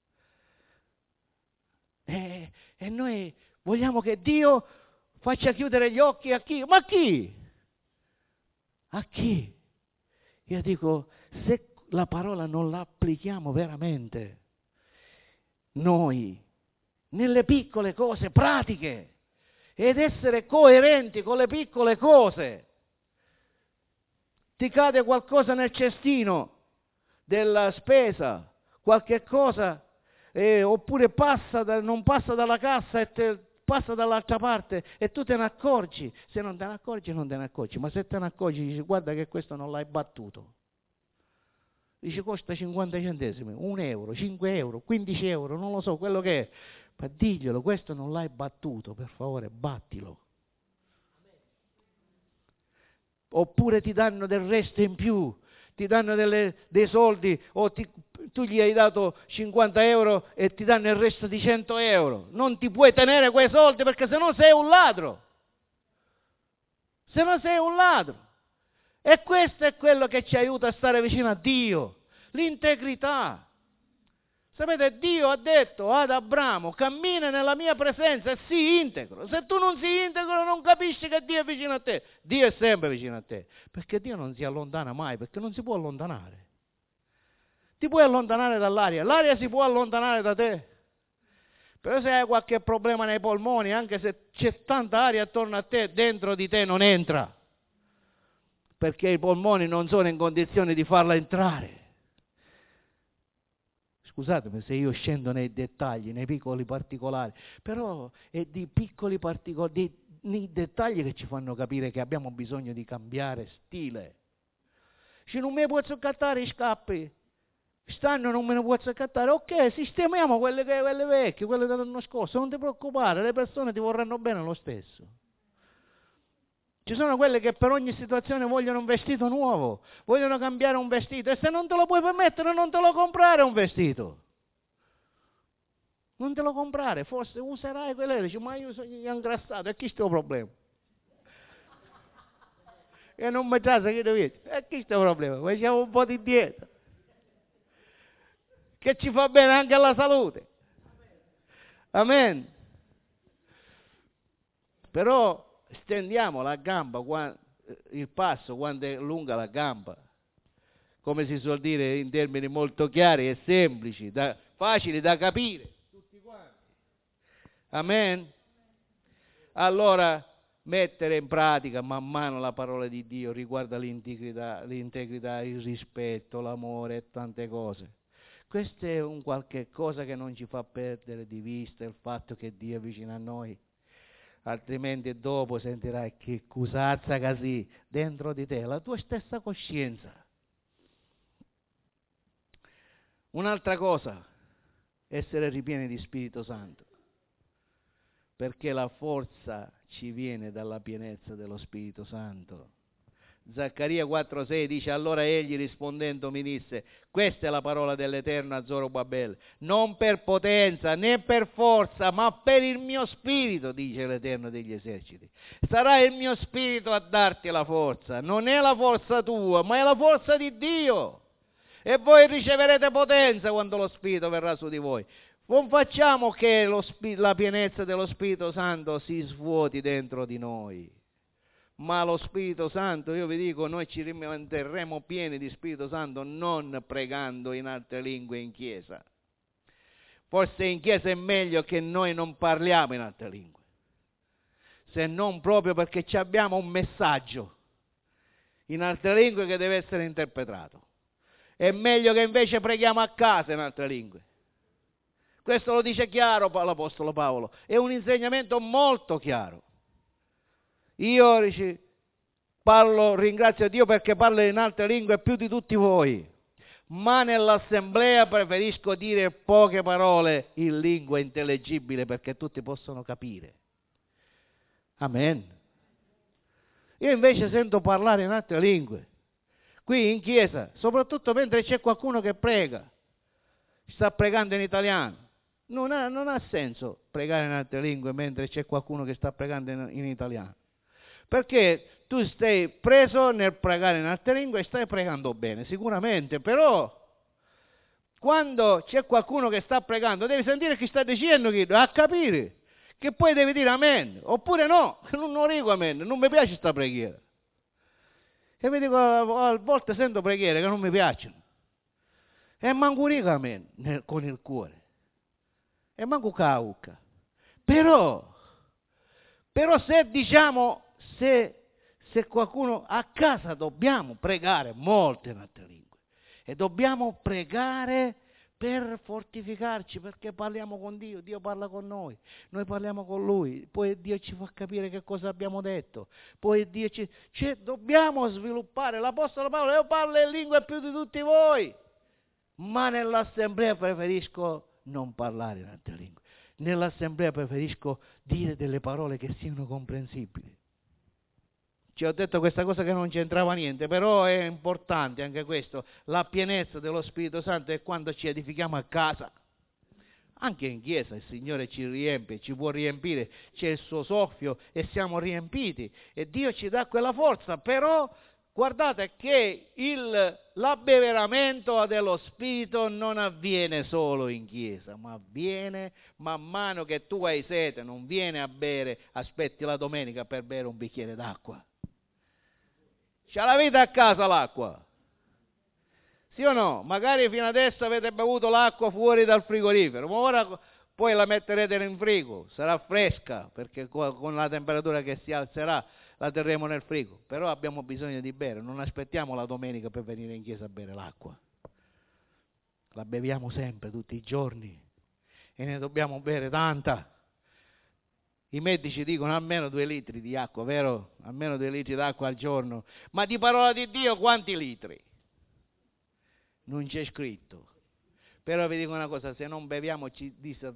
E noi vogliamo che Dio faccia chiudere gli occhi a chi? Ma a chi? A chi? Io dico, se la parola non la applichiamo veramente, noi, nelle piccole cose pratiche, ed essere coerenti con le piccole cose. Ti cade qualcosa nel cestino della spesa, qualche cosa, oppure non passa dalla cassa e passa dall'altra parte e tu te ne accorgi. Se non te ne accorgi, non te ne accorgi, ma se te ne accorgi dici, guarda che questo non l'hai battuto. Dici, costa 50 centesimi, 1 euro, 5 euro, 15 euro, non lo so, quello che è. Ma diglielo, questo non l'hai battuto, per favore, battilo. Oppure ti danno del resto in più, ti danno dei soldi, o tu gli hai dato 50 euro e ti danno il resto di 100 euro. Non ti puoi tenere quei soldi perché sennò sei un ladro. Se no sei un ladro. E questo è quello che ci aiuta a stare vicino a Dio, l'integrità. Sapete, Dio ha detto ad Abramo: cammina nella mia presenza e sii integro. Se tu non sii integro non capisci che Dio è vicino a te. Dio è sempre vicino a te, perché Dio non si allontana mai, perché non si può allontanare. Ti puoi allontanare dall'aria, l'aria si può allontanare da te. Però se hai qualche problema nei polmoni, anche se c'è tanta aria attorno a te, dentro di te non entra, perché i polmoni non sono in condizione di farla entrare. Scusatemi se io scendo nei dettagli, nei piccoli particolari, però è di piccoli particolari, nei dettagli che ci fanno capire che abbiamo bisogno di cambiare stile. Se non mi puoi scattare i scappi, stanno non me ne puoi scattare, ok, sistemiamo quelle vecchie, quelle dell'anno scorso, non ti preoccupare, le persone ti vorranno bene lo stesso. Ci sono quelle che per ogni situazione vogliono un vestito nuovo, vogliono cambiare un vestito, e se non te lo puoi permettere non te lo comprare un vestito. Non te lo comprare, forse userai quelle e dici: ma io sono ingrassato, e chi sto problema? E non mi trasa che dovete, e chi sto problema? Facciamo un po' di dieta, che ci fa bene anche alla salute. Amen. Però stendiamo la gamba, il passo quando è lunga la gamba, come si suol dire in termini molto chiari e semplici, facili da capire tutti quanti. Amen. Allora mettere in pratica man mano la parola di Dio riguarda l'integrità, il rispetto, l'amore e tante cose. Questo è un qualche cosa che non ci fa perdere di vista il fatto che Dio è vicino a noi. Altrimenti dopo sentirai che cusazza così dentro di te, la tua stessa coscienza. Un'altra cosa, essere ripieni di Spirito Santo, perché la forza ci viene dalla pienezza dello Spirito Santo. Zaccaria 4,6 dice: allora egli rispondendo mi disse: questa è la parola dell'Eterno a Zorobabele, non per potenza né per forza, ma per il mio spirito, dice l'Eterno degli eserciti. Sarà il mio spirito a darti la forza, non è la forza tua, ma è la forza di Dio. E voi riceverete potenza quando lo Spirito verrà su di voi. Non facciamo che la pienezza dello Spirito Santo si svuoti dentro di noi. Ma lo Spirito Santo, io vi dico, noi ci rimanterremo pieni di Spirito Santo non pregando in altre lingue in chiesa. Forse in chiesa è meglio che noi non parliamo in altre lingue, se non proprio perché abbiamo un messaggio in altre lingue che deve essere interpretato. È meglio che invece preghiamo a casa in altre lingue. Questo lo dice chiaro l'Apostolo Paolo, è un insegnamento molto chiaro. Io ringrazio Dio perché parlo in altre lingue più di tutti voi, ma nell'assemblea preferisco dire poche parole in lingua intellegibile perché tutti possono capire. Amen. Io invece sento parlare in altre lingue, qui in chiesa, soprattutto mentre c'è qualcuno che prega, sta pregando in italiano. Non ha senso pregare in altre lingue mentre c'è qualcuno che sta pregando in italiano. Perché tu stai preso nel pregare in altre lingue e stai pregando bene, sicuramente, però quando c'è qualcuno che sta pregando devi sentire chi sta dicendo, a capire, che poi devi dire amen, oppure no, non dico amen, non mi piace sta preghiera. E vi dico, a volte sento preghiere che non mi piacciono, e manco dico amen con il cuore, e manco cauca. Però se diciamo, se qualcuno a casa dobbiamo pregare molto in altre lingue e dobbiamo pregare per fortificarci, perché parliamo con Dio, Dio parla con noi parliamo con Lui, poi Dio ci fa capire che cosa abbiamo detto, poi Dio dobbiamo sviluppare. L'Apostolo Paolo: io parlo in lingue più di tutti voi, ma nell'assemblea preferisco non parlare in altre lingue. Nell'assemblea preferisco dire delle parole che siano comprensibili. Ci ho detto questa cosa che non c'entrava niente, però è importante anche questo. La pienezza dello Spirito Santo è quando ci edifichiamo a casa. Anche in chiesa il Signore ci riempie, ci può riempire, c'è il suo soffio e siamo riempiti e Dio ci dà quella forza, però guardate che l'abbeveramento dello Spirito non avviene solo in chiesa, ma avviene man mano che tu hai sete, non viene a bere, aspetti la domenica per bere un bicchiere d'acqua. C'ha la vita a casa l'acqua. Sì o no? Magari fino adesso avete bevuto l'acqua fuori dal frigorifero, ma ora poi la metterete in frigo, sarà fresca, perché con la temperatura che si alzerà la terremo nel frigo. Però abbiamo bisogno di bere, non aspettiamo la domenica per venire in chiesa a bere l'acqua. La beviamo sempre, tutti i giorni, e ne dobbiamo bere tanta. I medici dicono almeno 2 litri di acqua, vero? Almeno 2 litri d'acqua al giorno. Ma di parola di Dio quanti litri? Non c'è scritto. Però vi dico una cosa, se non beviamo ci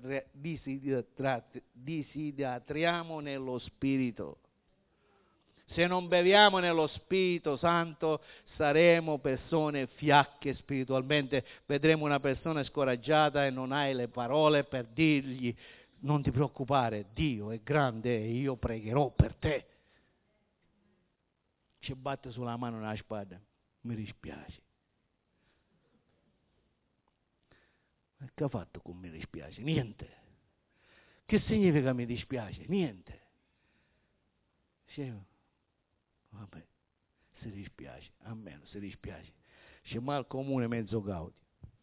disidratiamo nello Spirito. Se non beviamo nello Spirito Santo saremo persone fiacche spiritualmente. Vedremo una persona scoraggiata e non hai le parole per dirgli: non ti preoccupare, Dio è grande e io pregherò per te. Ci batte sulla mano una spada, mi dispiace. Ma che ha fatto con mi dispiace? Niente. Che significa mi dispiace? Niente. Vabbè, si dispiace, almeno si dispiace. C'è mal comune mezzo gaudio.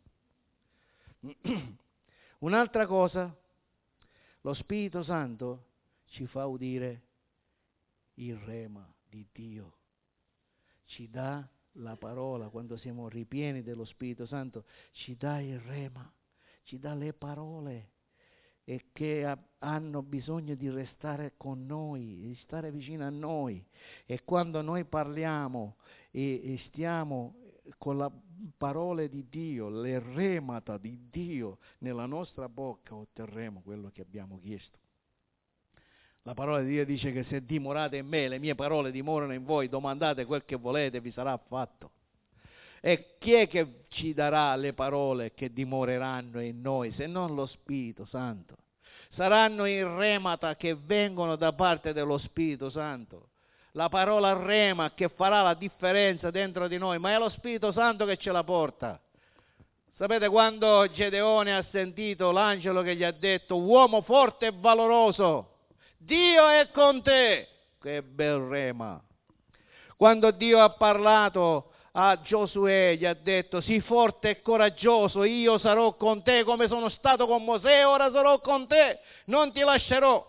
Un'altra cosa, lo Spirito Santo ci fa udire il rema di Dio. Ci dà la parola, quando siamo ripieni dello Spirito Santo, ci dà il rema, ci dà le parole e che hanno bisogno di restare con noi, di stare vicino a noi. E quando noi parliamo e stiamo con le parole di Dio, le remata di Dio nella nostra bocca, otterremo quello che abbiamo chiesto. La parola di Dio dice che se dimorate in me, le mie parole dimorano in voi, domandate quel che volete, vi sarà fatto. E chi è che ci darà le parole che dimoreranno in noi, se non lo Spirito Santo? Saranno i remata che vengono da parte dello Spirito Santo. La parola rema che farà la differenza dentro di noi, ma è lo Spirito Santo che ce la porta. Sapete quando Gedeone ha sentito l'angelo che gli ha detto: uomo forte e valoroso, Dio è con te. Che bel rema. Quando Dio ha parlato a Giosuè, gli ha detto: sii forte e coraggioso, io sarò con te come sono stato con Mosè, ora sarò con te, non ti lascerò.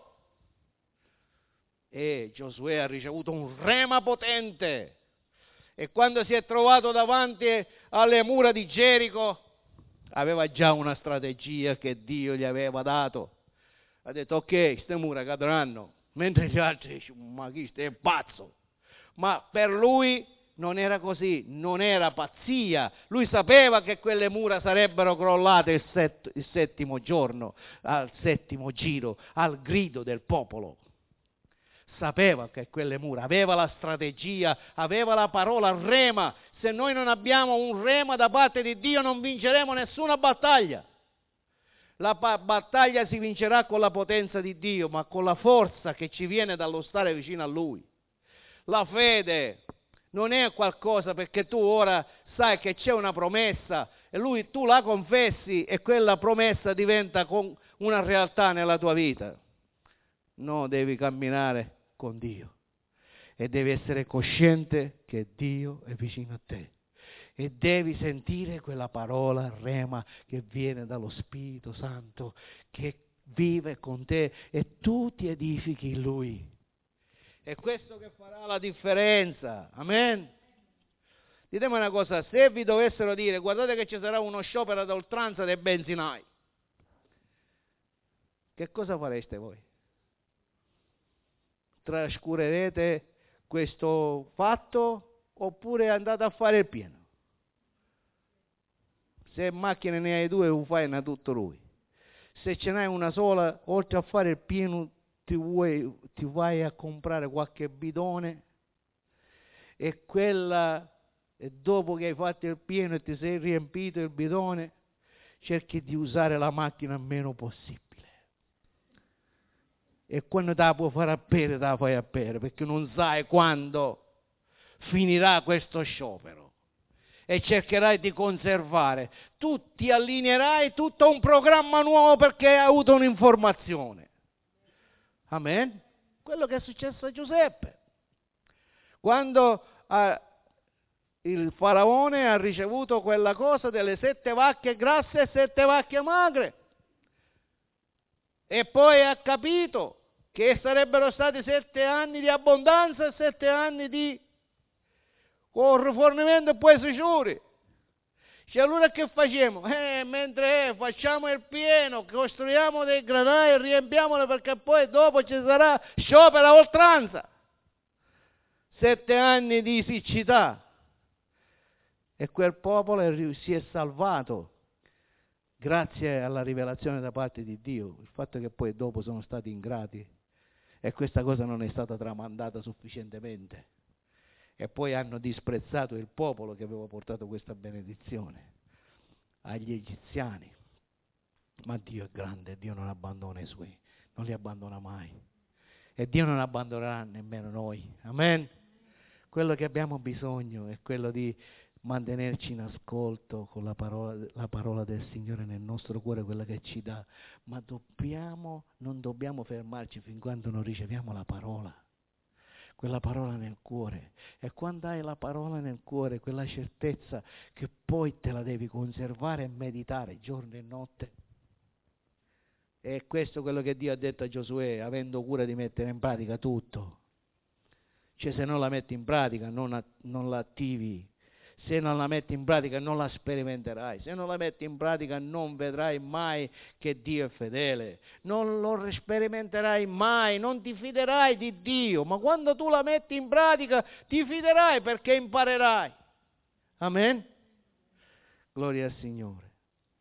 E Giosuè ha ricevuto un rema potente, e quando si è trovato davanti alle mura di Gerico aveva già una strategia che Dio gli aveva dato. Ha detto: ok, queste mura cadranno, mentre gli altri dicono: ma chi stai pazzo? Ma per lui non era così, non era pazzia. Lui sapeva che quelle mura sarebbero crollate il settimo giorno, al settimo giro, al grido del popolo. Sapeva che quelle mura, aveva la strategia, aveva la parola rema. Se noi non abbiamo un rema da parte di Dio non vinceremo nessuna battaglia. La battaglia si vincerà con la potenza di Dio, ma con la forza che ci viene dallo stare vicino a Lui. La fede non è qualcosa perché tu ora sai che c'è una promessa e tu la confessi e quella promessa diventa una realtà nella tua vita. No, devi camminare con Dio e devi essere cosciente che Dio è vicino a te. E devi sentire quella parola rema che viene dallo Spirito Santo, che vive con te e tu ti edifichi in Lui. È questo che farà la differenza. Amen. Ditemi una cosa, se vi dovessero dire: guardate che ci sarà uno sciopero ad oltranza dei benzinai, che cosa fareste voi? Trascurerete questo fatto oppure andate a fare il pieno? Se macchine ne hai 2, lo fai a tutto lui. Se ce n'hai una sola, oltre a fare il pieno, ti vai a comprare qualche bidone e dopo che hai fatto il pieno e ti sei riempito il bidone, cerchi di usare la macchina il meno possibile. E quando te la puoi fare a bere, te la fai a bere, perché non sai quando finirà questo sciopero. E cercherai di conservare. Tu ti allineerai tutto un programma nuovo perché hai avuto un'informazione. Amen? Quello che è successo a Giuseppe. Quando il faraone ha ricevuto quella cosa delle 7 vacche grasse e 7 vacche magre, e poi ha capito che sarebbero stati 7 anni di abbondanza e 7 anni di con rifornimento e poi sicuri. Cioè allora che facciamo? Mentre facciamo il pieno, costruiamo dei granai e riempiamole perché poi dopo ci sarà sciopero a oltranza. 7 anni di siccità. E quel popolo si è salvato grazie alla rivelazione da parte di Dio. Il fatto che poi dopo sono stati ingrati e questa cosa non è stata tramandata sufficientemente. E poi hanno disprezzato il popolo che aveva portato questa benedizione agli egiziani. Ma Dio è grande, Dio non abbandona i suoi, non li abbandona mai. E Dio non abbandonerà nemmeno noi. Amen? Quello che abbiamo bisogno è quello di mantenerci in ascolto con la parola del Signore nel nostro cuore, quella che ci dà. Ma non dobbiamo fermarci fin quando non riceviamo la parola. Quella parola nel cuore. E quando hai la parola nel cuore, quella certezza che poi te la devi conservare e meditare giorno e notte. E questo è quello che Dio ha detto a Giosuè, avendo cura di mettere in pratica tutto. Cioè se non la metti in pratica non la attivi. Se non la metti in pratica non la sperimenterai. Se non la metti in pratica non vedrai mai che Dio è fedele. Non lo sperimenterai mai, non ti fiderai di Dio. Ma quando tu la metti in pratica ti fiderai perché imparerai. Amen? Gloria al Signore.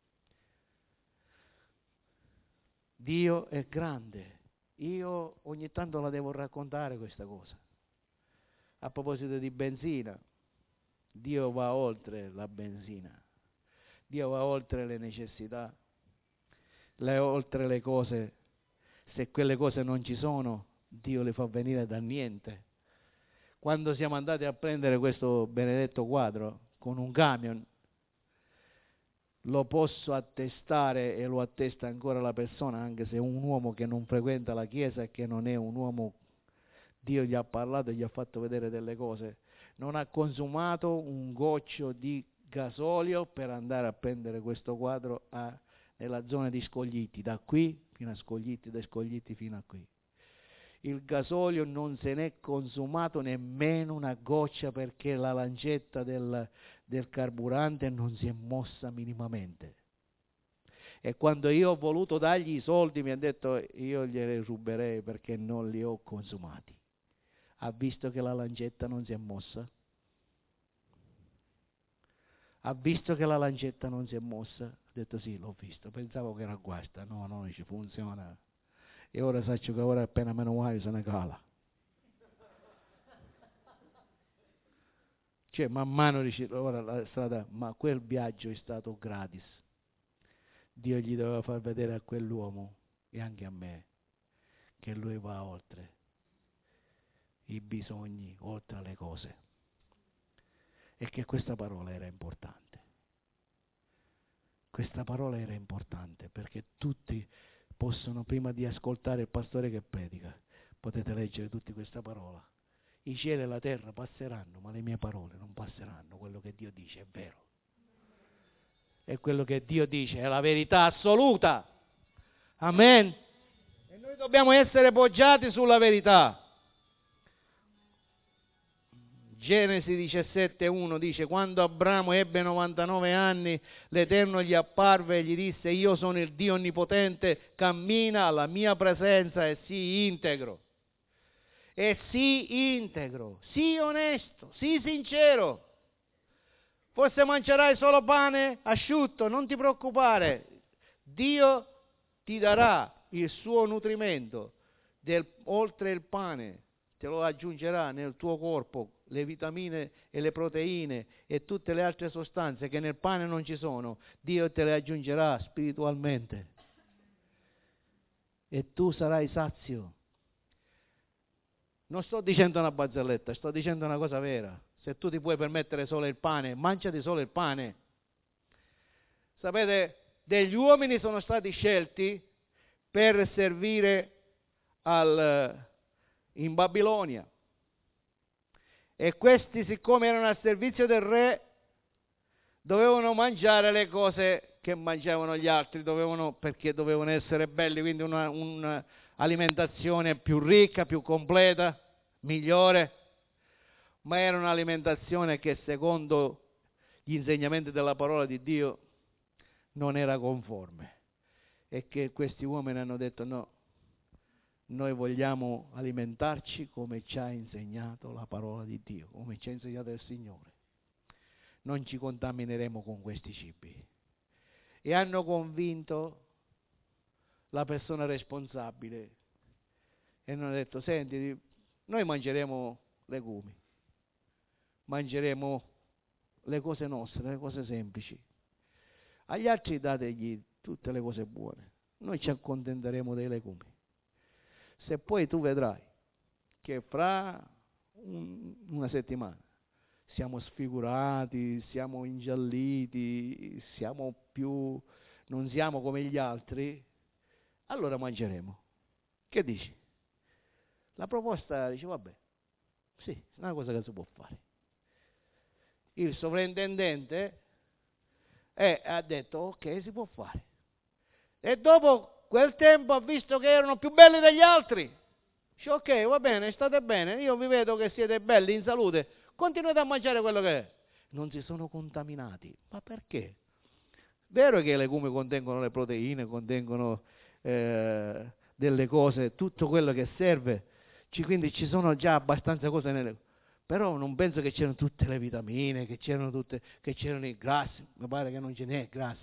Dio è grande. Io ogni tanto la devo raccontare questa cosa. A proposito di benzina. Dio va oltre la benzina, Dio va oltre le necessità, oltre le cose. Se quelle cose non ci sono, Dio le fa venire da niente. Quando siamo andati a prendere questo benedetto quadro con un camion, lo posso attestare e lo attesta ancora la persona, anche se è un uomo che non frequenta la chiesa e che non è un uomo, Dio gli ha parlato e gli ha fatto vedere delle cose. Non ha consumato un goccio di gasolio per andare a prendere questo quadro nella zona di Scoglitti, da qui fino a Scoglitti, da Scoglitti fino a qui. Il gasolio non se n'è consumato nemmeno una goccia perché la lancetta del carburante non si è mossa minimamente. E quando io ho voluto dargli i soldi mi ha detto io glieli ruberei perché non li ho consumati. Ha visto che la lancetta non si è mossa? Ha visto che la lancetta non si è mossa? Ha detto sì, l'ho visto. Pensavo che era guasta. No, non ci funziona. E ora saccio che ora appena meno male se ne cala. Cioè man mano dice, ora la strada, ma quel viaggio è stato gratis. Dio gli doveva far vedere a quell'uomo e anche a me che lui va oltre i bisogni, oltre le cose, e che questa parola era importante. Questa parola era importante perché tutti possono, prima di ascoltare il pastore che predica, potete leggere tutta questa parola. I cieli e la terra passeranno, ma le mie parole non passeranno. Quello che Dio dice è vero. E quello che Dio dice è la verità assoluta. Amen. E noi dobbiamo essere poggiati sulla verità. Genesi 17:1 dice: quando Abramo ebbe 99 anni, l'Eterno gli apparve e gli disse: io sono il Dio onnipotente, cammina alla mia presenza e sii integro. E sii integro, sii onesto, sii sincero. Forse mangerai solo pane asciutto, non ti preoccupare. Dio ti darà il suo nutrimento, oltre il pane, te lo aggiungerà nel tuo corpo, le vitamine e le proteine e tutte le altre sostanze che nel pane non ci sono, Dio te le aggiungerà spiritualmente. E tu sarai sazio. Non sto dicendo una barzelletta, sto dicendo una cosa vera. Se tu ti puoi permettere solo il pane, mangiati solo il pane. Sapete, degli uomini sono stati scelti per servire in Babilonia. E questi, siccome erano al servizio del re, dovevano mangiare le cose che mangiavano gli altri, perché dovevano essere belli, quindi un'alimentazione più ricca, più completa, migliore, ma era un'alimentazione che secondo gli insegnamenti della parola di Dio non era conforme, e che questi uomini hanno detto no, noi vogliamo alimentarci come ci ha insegnato la parola di Dio, come ci ha insegnato il Signore. Non ci contamineremo con questi cibi. E hanno convinto la persona responsabile e hanno detto: senti, noi mangeremo legumi, mangeremo le cose nostre, le cose semplici, agli altri dategli tutte le cose buone, noi ci accontenteremo dei legumi. Se poi tu vedrai che fra una settimana siamo sfigurati, siamo ingialliti, non siamo come gli altri, allora mangeremo. Che dici? La proposta dice: vabbè, sì, è una cosa che si può fare. Il sovrintendente ha detto: ok, si può fare. E dopo quel tempo ha visto che erano più belli degli altri. Dice: ok, va bene, state bene, io vi vedo che siete belli, in salute, continuate a mangiare quello che è. Non si sono contaminati. Ma perché? Vero che i legumi contengono le proteine, contengono delle cose, tutto quello che serve, quindi ci sono già abbastanza cose nelle, però non penso che c'erano tutte le vitamine, che c'erano i grassi. Mi pare che non ce n'è grassi.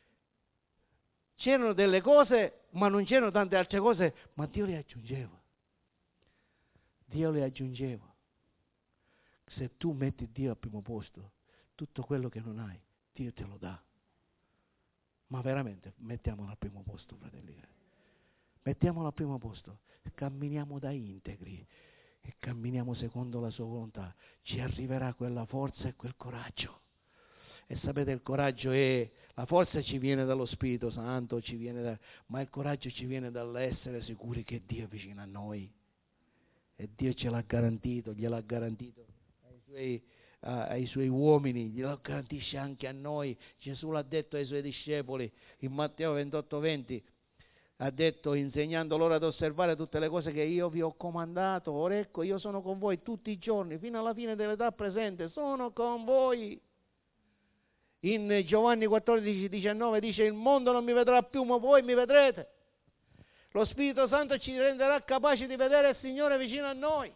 C'erano delle cose, ma non c'erano tante altre cose, ma Dio le aggiungeva. Dio le aggiungeva. Se tu metti Dio al primo posto, tutto quello che non hai, Dio te lo dà. Ma veramente, mettiamolo al primo posto, fratelli. Mettiamolo al primo posto. Camminiamo da integri e camminiamo secondo la sua volontà. Ci arriverà quella forza e quel coraggio. E sapete, il coraggio la forza ci viene dallo Spirito Santo, ma il coraggio ci viene dall'essere sicuri che Dio è vicino a noi. E Dio ce l'ha garantito, gliel'ha garantito ai suoi uomini, glielo garantisce anche a noi. Gesù l'ha detto ai suoi discepoli in Matteo 28:20, ha detto: insegnando loro ad osservare tutte le cose che io vi ho comandato, ora ecco, io sono con voi tutti i giorni fino alla fine dell'età presente, sono con voi. In Giovanni 14:19 dice: il mondo non mi vedrà più, ma voi mi vedrete. Lo Spirito Santo ci renderà capaci di vedere il Signore vicino a noi,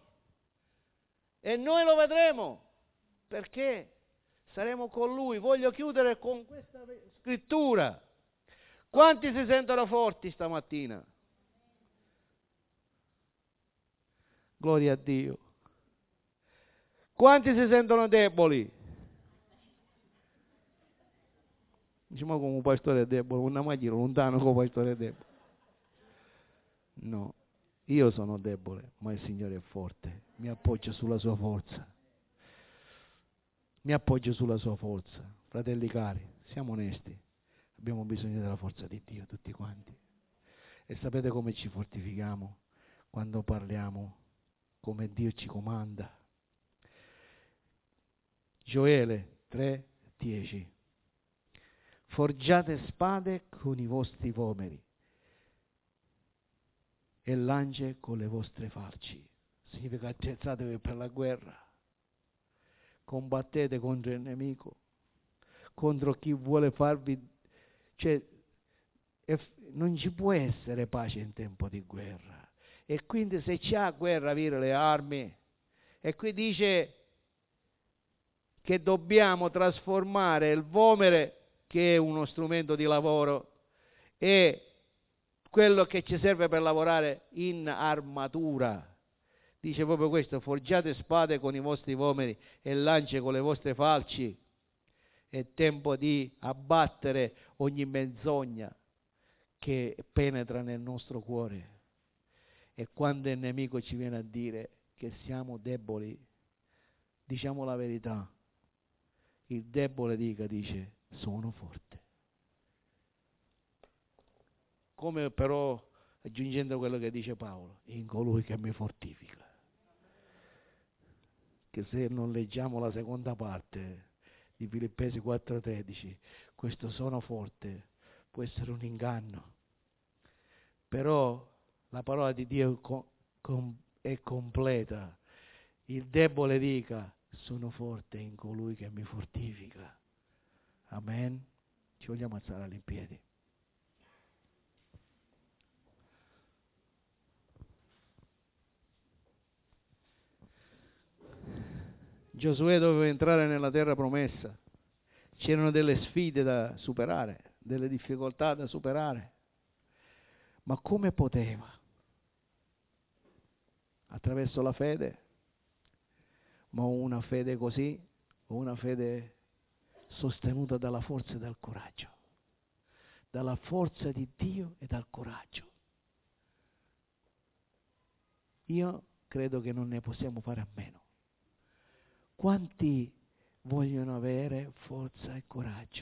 e noi lo vedremo, perché saremo con Lui. Voglio chiudere con questa scrittura. Quanti si sentono forti stamattina? Gloria a Dio. Quanti si sentono deboli? Diciamo come un pastore è debole, una maglia lontano come un pastore è debole. No, io sono debole, ma il Signore è forte. Mi appoggio sulla sua forza. Mi appoggio sulla sua forza. Fratelli cari, siamo onesti. Abbiamo bisogno della forza di Dio, tutti quanti. E sapete come ci fortifichiamo? Quando parliamo come Dio ci comanda. Gioele 3:10. Forgiate spade con i vostri vomeri e lance con le vostre falci. Significa attrezzatevi per la guerra. Combattete contro il nemico, contro chi vuole farvi... non ci può essere pace in tempo di guerra. E quindi se c'è guerra, avere le armi. E qui dice che dobbiamo trasformare il vomere, che è uno strumento di lavoro, e quello che ci serve per lavorare in armatura. Dice proprio questo: forgiate spade con i vostri vomeri e lance con le vostre falci. È tempo di abbattere ogni menzogna che penetra nel nostro cuore. E quando il nemico ci viene a dire che siamo deboli, diciamo la verità. Il debole dice: sono forte. Come però, aggiungendo quello che dice Paolo, in colui che mi fortifica. Che se non leggiamo la seconda parte di Filippesi 4,13, questo sono forte può essere un inganno. Però la parola di Dio è completa. Il debole dica: sono forte in colui che mi fortifica. Amen. Ci vogliamo alzare in piedi. Giosuè doveva entrare nella terra promessa. C'erano delle sfide da superare, delle difficoltà da superare. Ma come poteva? Attraverso la fede? Ma una fede così? Una fede sostenuta dalla forza e dal coraggio. Dalla forza di Dio e dal coraggio. Io credo che non ne possiamo fare a meno. Quanti vogliono avere forza e coraggio?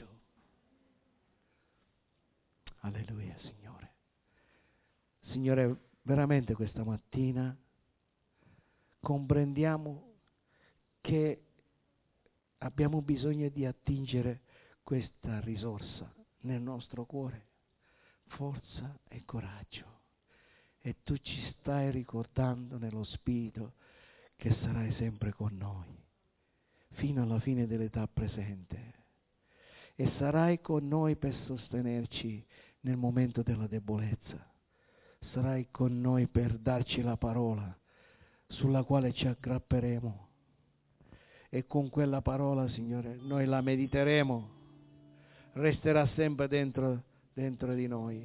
Alleluia, Signore. Signore, veramente questa mattina comprendiamo che abbiamo bisogno di attingere questa risorsa nel nostro cuore, forza e coraggio. E tu ci stai ricordando nello Spirito che sarai sempre con noi fino alla fine dell'età presente, e sarai con noi per sostenerci nel momento della debolezza. Sarai con noi per darci la parola sulla quale ci aggrapperemo, e con quella parola, Signore, noi la mediteremo, resterà sempre dentro di noi.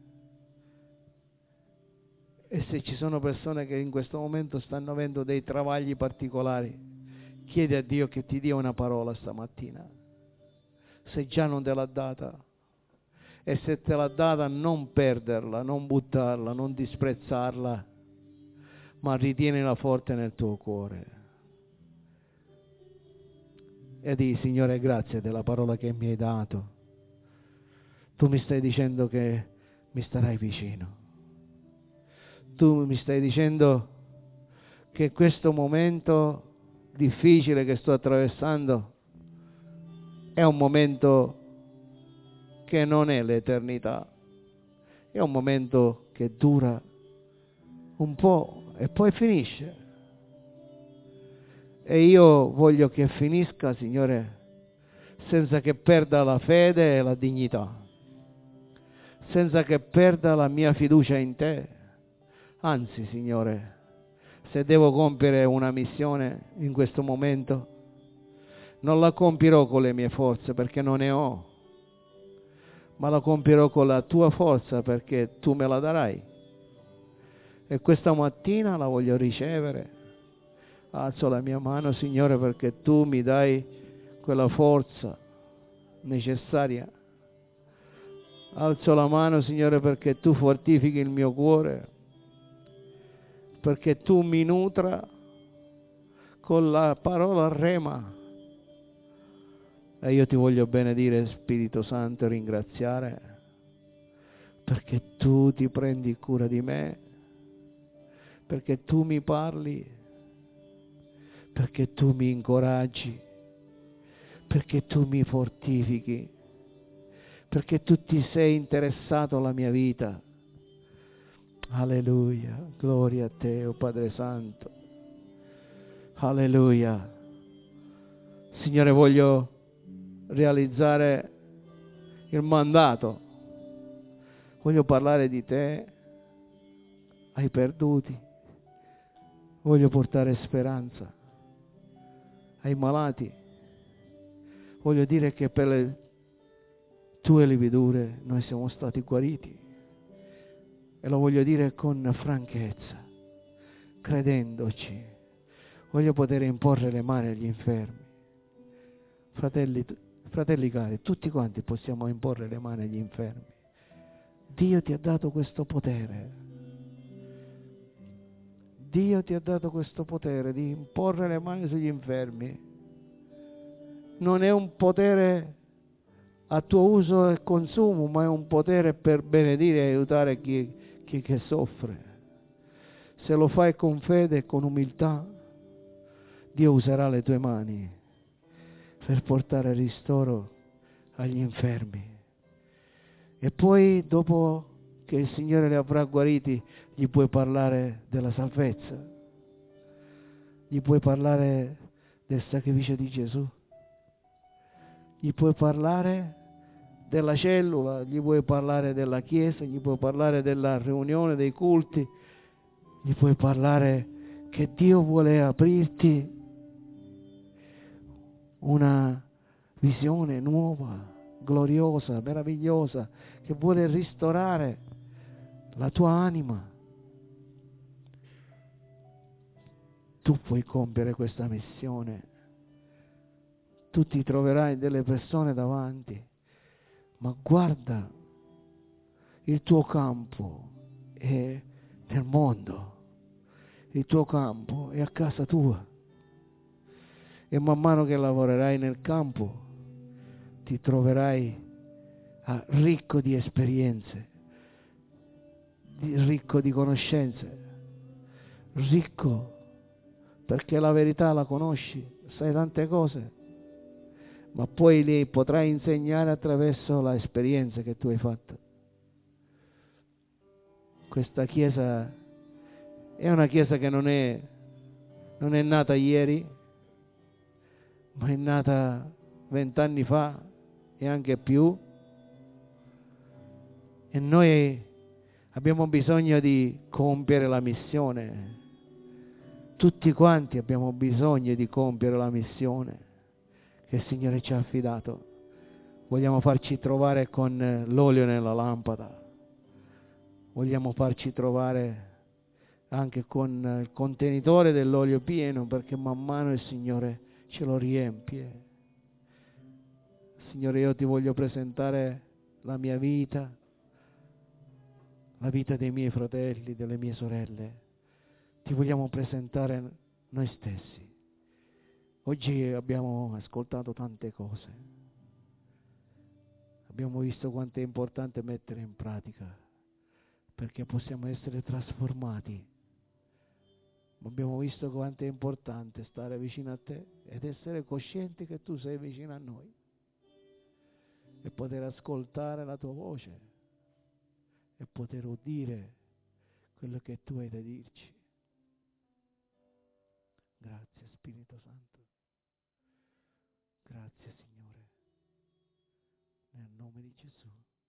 E se ci sono persone che in questo momento stanno avendo dei travagli particolari, chiedi a Dio che ti dia una parola stamattina, se già non te l'ha data. E se te l'ha data, non perderla, non buttarla, non disprezzarla, ma ritienila forte nel tuo cuore. E di: Signore, grazie della parola che mi hai dato. Tu mi stai dicendo che mi starai vicino. Tu mi stai dicendo che questo momento difficile che sto attraversando è un momento che non è l'eternità, è un momento che dura un po' e poi finisce. E io voglio che finisca, Signore, senza che perda la fede e la dignità, senza che perda la mia fiducia in Te. Anzi, Signore, se devo compiere una missione in questo momento, non la compierò con le mie forze, perché non ne ho, ma la compierò con la Tua forza, perché Tu me la darai. E questa mattina la voglio ricevere. Alzo la mia mano, Signore, perché Tu mi dai quella forza necessaria. Alzo la mano, Signore, perché Tu fortifichi il mio cuore, perché Tu mi nutra con la parola rema. E io Ti voglio benedire, Spirito Santo, e ringraziare, perché Tu ti prendi cura di me, perché Tu mi parli, perché Tu mi incoraggi, perché Tu mi fortifichi, perché Tu ti sei interessato alla mia vita. Alleluia, gloria a Te, oh Padre Santo. Alleluia. Signore, voglio realizzare il mandato, voglio parlare di Te ai perduti, voglio portare speranza ai malati, voglio dire che per le Tue lividure noi siamo stati guariti. e lo voglio dire con franchezza, credendoci. Voglio poter imporre le mani agli infermi. Fratelli cari, tutti quanti possiamo imporre le mani agli infermi. Dio ti ha dato questo potere. Dio ti ha dato questo potere di imporre le mani sugli infermi. Non è un potere a tuo uso e consumo, ma è un potere per benedire e aiutare chi che soffre. Se lo fai con fede e con umiltà, Dio userà le tue mani per portare ristoro agli infermi. E poi, dopo che il Signore li avrà guariti, gli puoi parlare della salvezza, gli puoi parlare del sacrificio di Gesù, gli puoi parlare della cellula, gli puoi parlare della chiesa, gli puoi parlare della riunione, dei culti, gli puoi parlare che Dio vuole aprirti una visione nuova, gloriosa, meravigliosa, che vuole ristorare la tua anima. Tu puoi compiere questa missione. Tu ti troverai delle persone davanti, ma guarda, il tuo campo è nel mondo, il tuo campo è a casa tua. E man mano che lavorerai nel campo, ti troverai ricco di esperienze, ricco di conoscenze, ricco perché la verità la conosci, sai tante cose, ma poi li potrai insegnare attraverso l'esperienza che tu hai fatto. Questa chiesa è una chiesa che non è nata ieri, ma è nata 20 anni fa e anche più, e noi abbiamo bisogno di compiere la missione. Tutti quanti abbiamo bisogno di compiere la missione che il Signore ci ha affidato. Vogliamo farci trovare con l'olio nella lampada, vogliamo farci trovare anche con il contenitore dell'olio pieno, perché man mano il Signore ce lo riempie. Signore, io ti voglio presentare la mia vita, la vita dei miei fratelli, delle mie sorelle. Ti vogliamo presentare noi stessi. Oggi abbiamo ascoltato tante cose. Abbiamo visto quanto è importante mettere in pratica, perché possiamo essere trasformati. Ma abbiamo visto quanto è importante stare vicino a te ed essere coscienti che tu sei vicino a noi e poter ascoltare la tua voce e poter udire quello che tu hai da dirci. Grazie Spirito Santo. Grazie Signore. Nel nome di Gesù.